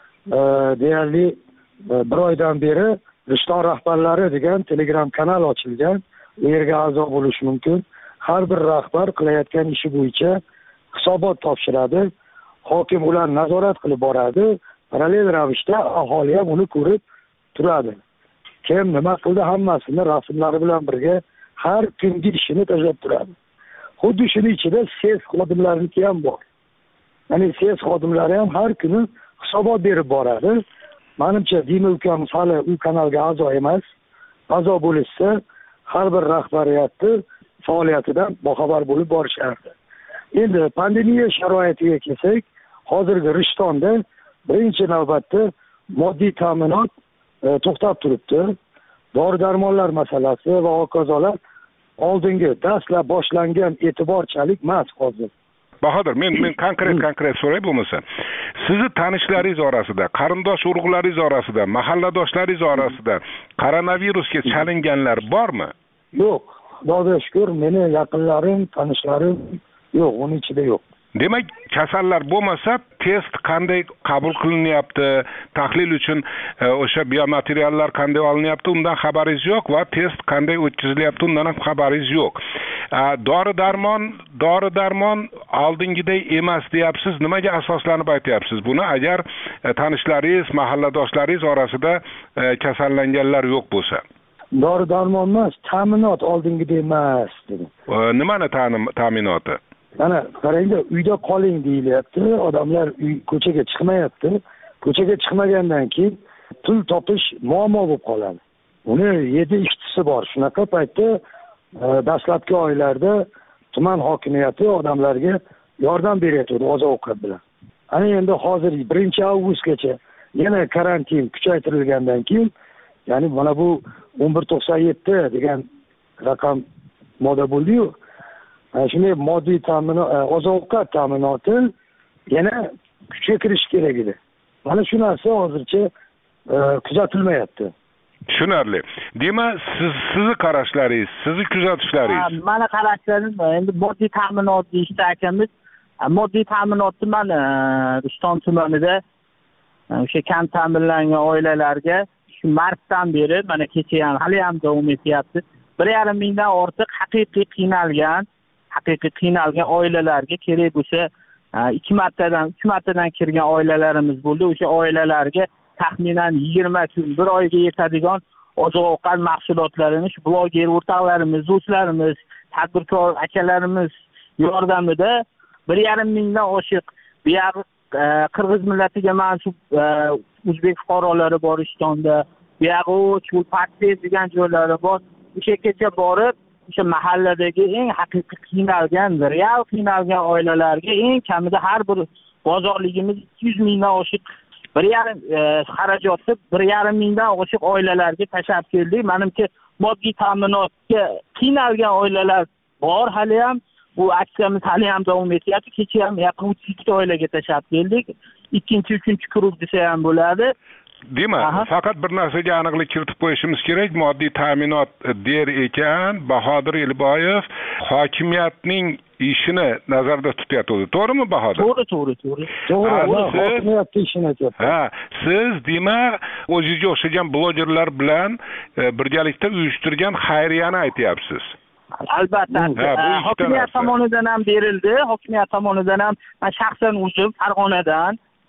Speaker 12: Deyarli bir oydan beri Rishton rahbarlari degan Telegram kanal ochilgan. U yerga a'zo bo'lish mumkin. Har bir rahbar qilayotgan ishi bo'yicha hisobot topshiradi. Hokim ular nazorat qilib boradi. Parallel ravishda aholi ham uni ko'rib turadi. Kim nima qildi hammasini rasmlari bilan birga har kungi ishini tashlab turadi. Xuddi shuning ichida S E S xodimlariniki ham bor. Ya'ni S E S xodimlari ham har kuni hisobot berib boradi. Menimcha Dima ukamiz hali u kanalga a'zo emas. A'zo bo'lsa, har bir rahbariyatni faoliyatidan boxabar bo'lib borishardi. Endi pandemiya sharoitiga kelsak, hozirgi Rishtonda birinchi navbatda moddiy ta'minot to'xtab turibdi. Dori-darmonlar masalasi va hokazolar oldingi dastlab boshlangan e'tiborchalik emas hozir.
Speaker 9: Bahodir, men men konkret konkret so'ray bo'lmasa, sizni tanishlaringiz orasida, qarindosh urug'laringiz orasida, mahalladoshlaringiz orasida koronavirusga chalinganlar bormi?
Speaker 12: Yo'q. Xudoga shukr, meni yaqinlarim, tanishlarim yo'q, uning ichida yo'q.
Speaker 9: Demak, kasallar bo'lmasa, test qanday qabul qilinyapti, tahlil uchun o'sha biomateriallar qanday olinyapti, undan xabaringiz yo'q va test qanday o'tkazilyapti, undan ham xabaringiz yo'q. Dori-darmon, dori-darmon oldingiday emas deyapsiz. Nimaga asoslanib aytyapsiz buni? Agar tanishlaringiz, mahalladoshlaringiz orasida kasallanganlar yo'q bo'lsa.
Speaker 12: Dori-darmon emas, ta'minot oldingidek emas dedim.
Speaker 9: Nimani ta'minoti?
Speaker 12: Mana qarangda, uyda qoling deyilyapti, odamlar uy ko'chaga chiqmayapti. Ko'chaga chiqmagandan keyin pul topish muammo bo'lib qoladi. Uni yedi ishtisi bor. Shunaqa paytda dastlabki oylarda tuman hokimiyati odamlarga yordam beryapti oziq-ovqat bilan. Ana endi hozir birinchi avgustgacha yana karantin kuchaytirilgandan keyin, ya'ni mana bu o'n bir to'qson yetti degan raqam moda bo'ldi-yu. Shunday moddiy ta'minot, oziq-ovqat ta'minoti yana kuchga kirish kerak edi. Mana shu narsa hozircha kuzatilmayapti.
Speaker 9: Tushunarli. Demak, siz sizni qarashlaringiz, sizni kuzatishlaringiz.
Speaker 13: Mana qarashlarim, endi moddiy ta'minot deyishda akamiz, moddiy ta'minotni mana Rishton tumanida o'sha kam ta'minlangan oilalarga shu martdan beri mana kecha ham hali ham davom etyapti. bir yarim mingdan ortiq haqiqiy qiynalgan, haqiqiy qiynalgan oilalarga kerak bo'lsa ikki martadan, uch martadan kirgan oilalarimiz bo'ldi. O'sha oilalarga taxminan yigirma kun, bir oyga yetadigan oziq-ovqat mahsulotlarini shu bloger o'rtoqlarimiz, do'stlarimiz, tadbirkor akalarimiz yordamida bir yarim mingdan oshiq buyog'i qirg'iz millatiga mansub o'zbek fuqarolari bor Rishtonda, buyog'i Chul Pattes degan joylari bor. O'sha yergacha borib, o'sha mahalladagi eng haqiqiy qiynalgan, real qiynalgan oilalarga eng kamida har bir bozorligimiz ikki yuz mingdan oshiq bir yarim xarajatni bir yarim mingdan oshiq oilalarga tashlab keldik. Menimcha moddiy ta'minotga qiynalgan oilalar bor hali ham. Bu aksiyamiz hali ham davom etyapti. Kecha ham yaqin uch yuz ta oilaga tashlab keldik. Ikkinchi, uchinchi guruh desa ham bo'ladi.
Speaker 9: Demak, faqat bir narsaga aniqlik kiritib qo'yishimiz kerak. Moddiy ta'minot der ekan Bahodir Elboyev hokimiyatning ishini nazarda tutyapti. To'g'rimi Bahodir?
Speaker 13: To'g'ri, to'g'ri, to'g'ri.
Speaker 12: To'g'ri, hokimiyat ishini aytyapti.
Speaker 9: Ha, siz demak, o'zingizga o'xshagan blogerlar bilan birgalikda uyushtirgan xayriyani aytyapsiz.
Speaker 13: Albatta. Hokimiyat tomonidan ham berildi. Hokimiyat tomonidan ham men shaxsan o'zim Farg'onadan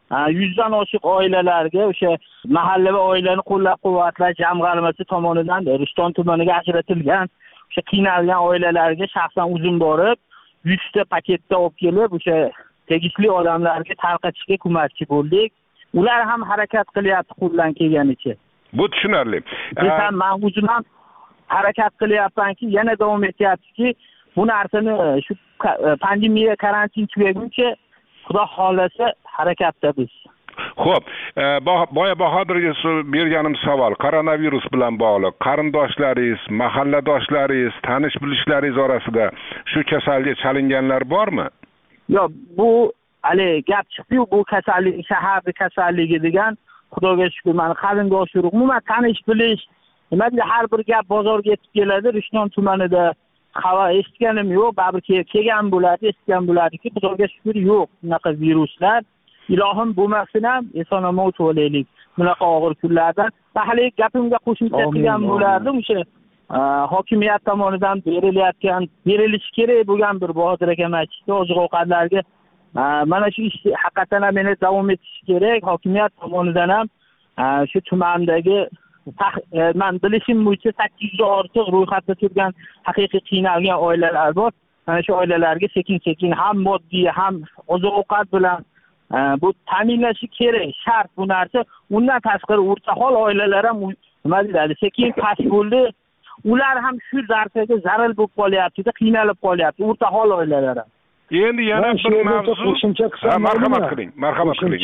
Speaker 13: yuzdan oshiq oilalarga o'sha mahallaviy oilani qo'llab-quvvatlash jamg'armasi tomonidan Rishton tumaniga ajratilgan o'sha qiynalgan oilalarga shaxsan o'zim borib yuzta paketda olib kelib o'sha tegishli odamlarga tarqatishga ko'makchi bo'ldik. Ular ham harakat qilyapti qo'ldan kelganicha.
Speaker 9: Bu tushunarli.
Speaker 13: Desam, men o'zim ham harakat qilyapmanki, yana davom etyaptiki, bu narsani shu pandemiya karantin tugaguncha Xudo xolasa harakatda biz.
Speaker 9: Xo'p, boya Bahodirga berganim savol koronavirus bilan bog'liq. Qarindoshlaringiz, mahalladoshlaringiz, tanish bilishlaringiz orasida shu kasalga chalinganlar bormi?
Speaker 13: Yo'q, bu hali gap chiqdi-yu, bu kasallik shaharda kasalligi degan Xudoga shukr, meni qarindosh urug', umuman tanish bilish, nima deydi, har bir gap bozorga yetib keladi. Rishton tumanida xabar eshitganim yo'q, baribir kelgan bo'ladi, eshitgan bo'ladiki, Xudoga shukr yo'q bunaqa viruslar. Ilohim bo'lmasin ham eson-omon o'tib olaylik bunaqa og'ir kunlardan. Hali gapimga qo'shimcha qilgan bo'lardim, o'sha hokimiyat tomonidan berilayotgan, berilishi kerak bo'lgan bir Bahodir akam aytishdi, oziq-ovqatlarga mana shu ish haqiqatan ham meni davom etishi kerak. Hokimiyat tomonidan ham shu tumandagi men bilishim bo'yicha sakkiz yuzdan ortiq ro'yxatda turgan haqiqiy qiynalgan oilalar bor. Mana shu oilalarga sekin-sekin ham moddiy ham oziq-ovqat bilan bu ta'minlashi kerak, shart bu narsa. Undan tashqari o'rtahol oilalar ham nima deydi, sekin past bo'ldi. Ular ham shu narsaga zarar bo'lib qolyapti, qiynalib qolyapti, o'rtahol oilalar ham.
Speaker 9: Endi yana bir mavzu
Speaker 12: qo'shimcha qilsam,
Speaker 9: marhamat qiling, marhamat qiling.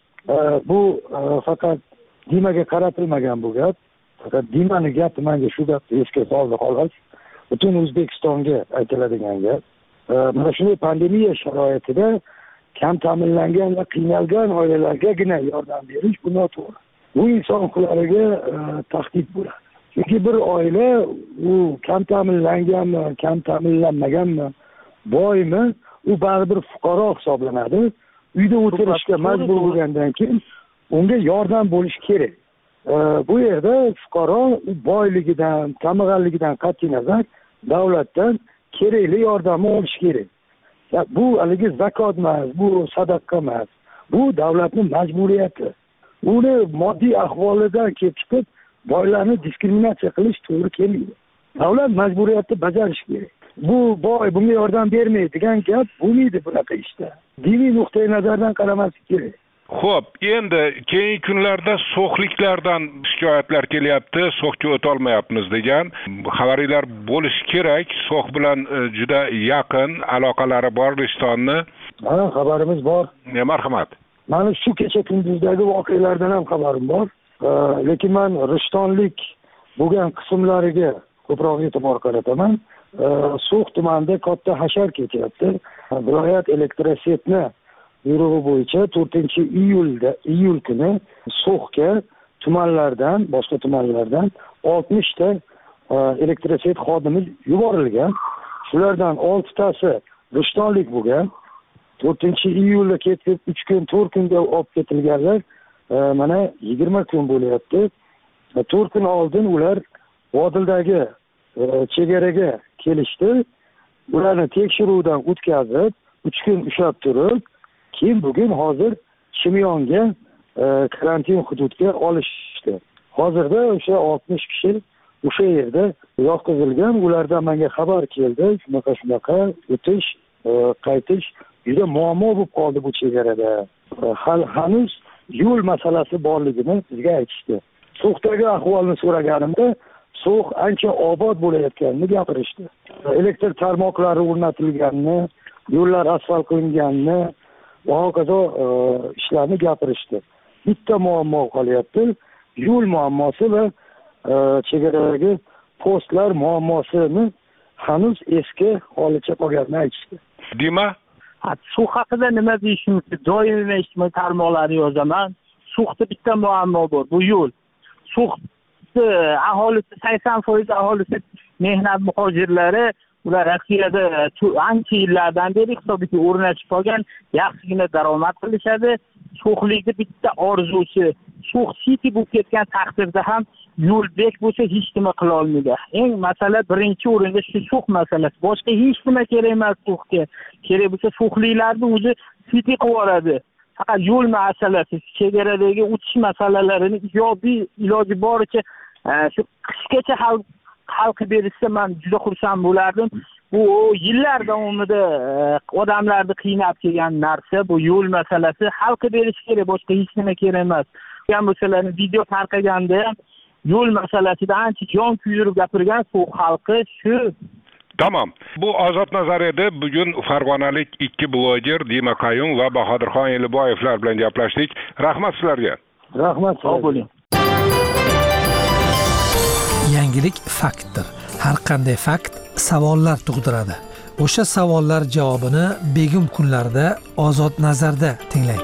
Speaker 12: Bu faqat Dimaga qaratilmagan bu gap. Faqat Dimani gapi menga shu gapni esga soldi xolos. Butun O'zbekistonga aytiladigan gap. Mana shunday pandemiya sharoitida kam ta'minlangan va qiynalgan oilalargagina yordam berish bu noto'g'ri. Bu inson huquqlariga tahdid bo'ladi. Chunki bir oila u kam ta'minlanganmi, kam ta'minlanmaganmi, boymi, u baribir fuqaro hisoblanadi. Uyda o'tirishga majbur bo'lgandan keyin unga yordam bo'lish kerak. Bu yerda fuqaro boyligidan, kambag'alligidan qat'iy nazar davlatdan kerakli yordamni olish kerak. Bu haligi zakot emas, bu sadaqa emas. Bu davlatning majburiyati. Uni moddiy ahvolidan kelib chiqib, boylarni diskriminatsiya qilish to'g'ri kelmaydi. Davlat majburiyatni bajarish kerak. Bu boy bunga yordam bermaydi degan gap bo'lmaydi bunaqa ishda. Diniy nuqtai nazardan qaramaslik kerak.
Speaker 9: Xo'p, endi keyingi kunlarda so'xliklardan shikoyatlar kelyapti, so'xga o'ta olmayapmiz degan xabaringlar bo'lishi kerak. So'x bilan juda yaqin aloqalari bor Rishtonni.
Speaker 12: Ha, xabarimiz bor.
Speaker 9: Marhamat.
Speaker 12: Mana shu kecha kunduzdagi voqealardan ham xabarim bor. Lekin men Rishtonlik bo'lgan qismlariga ko'proq e'tibor qarataman. So'x tumanida katta hashar ketyapti. Viloyat elektrosetni buyrug'i bo'yicha to'rtinchi iyulda iyul kuni So'xga tumanlardan, boshqa tumanlardan oltmishta elektroset xodimi yuborilgan. Shulardan oltitasi Rishtonlik bo'lgan. to'rtinchi iyulda ketib uch kun, to'rt kunga olib ketilganlar mana yigirma kun bo'lyapti. to'rt kun oldin ular Vodildagi chegaraga kelishdi. Ularni tekshiruvdan o'tkazib, uch kun ushlab turib, keyin bugun hozir Chimyonga karantin hududiga olishdi. Hozirda o'sha oltmish kishi o'sha yerda yotqizilgan. Ulardan menga xabar keldi, shunaqa shunaqa o'tish, qaytish juda muammo bo'lib qoldi bu chegarada. Hal hanuz yo'l masalasi borligini bizga aytishdi. So'xdagi ahvolni so'raganimda So'x ancha obod bo'layotganini gapirishdi. Elektr tarmoqlari o'rnatilganini, yo'llar asfalt qilinganini va hokazo ishlarni gapirishdi. Bitta muammo qolyapti, yo'l muammosi va chegaradagi postlar muammosini hanuz eski holicha qolganini aytishdi.
Speaker 9: Dima?
Speaker 13: So'x haqida nima deyish mumkin? Doimiy ijtimoiy tarmoqlarni yozaman. So'xda bitta muammo bor, bu yo'l. So'xda aholisi sakson foiz aholisi mehnat muhojirlari, ular Rossiyada ancha yillardan beri hisobga o'rnashib qolgan, yaxshigina daromad qilishadi. So'xlikni bitta orzusi, So'x City bo'lib ketgan taqdirda ham yo'lbek bo'lsa hech nima qila olmaydi. Eng masala birinchi o'rinda shu So'x masalasi. Boshqa hech nima kerak emas So'xga. Kerak bo'lsa So'xliklarni o'zi City qilib yuboradi. faqat yo'l masalasi, chegaradagi o'tish masalalarini ijobiy iloji boricha shu qishgacha hal hal qilib berishsa men juda xursand bo'lardim. Bu yillar davomida odamlarni qiynab kelgan narsa, bu yo'l masalasi hal qilib berish kerak, boshqa hech nima kerak emas. Ham masalan video tarqaganda ham yo'l masalasida ancha jon kuydirib gapirgan so'q xalqi shu.
Speaker 9: Tamam. Bu Ozod nazariyada bugun farg'onalik ikki bloger Dima Qayum va Bahodirxon Eliboyevlar bilan gaplashdik. Rahmat sizlarga.
Speaker 12: Rahmat, sog' bo'ling.
Speaker 4: Yangilik faktdir. Har qanday fakt savollar tug'diradi. O'sha savollar javobini begim kunlarda Ozod nazarda tinglang.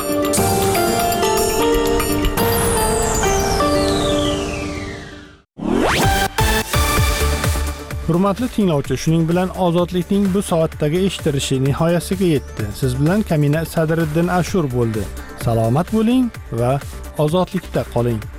Speaker 1: Hurmatli tinglovchi, shuning bilan ozodlikning bu soatdagi eshittirishi nihoyasiga yetdi. Siz bilan Kamina Sadriddin Ashur bo'ldi. Salomat bo'ling va ozodlikda qoling.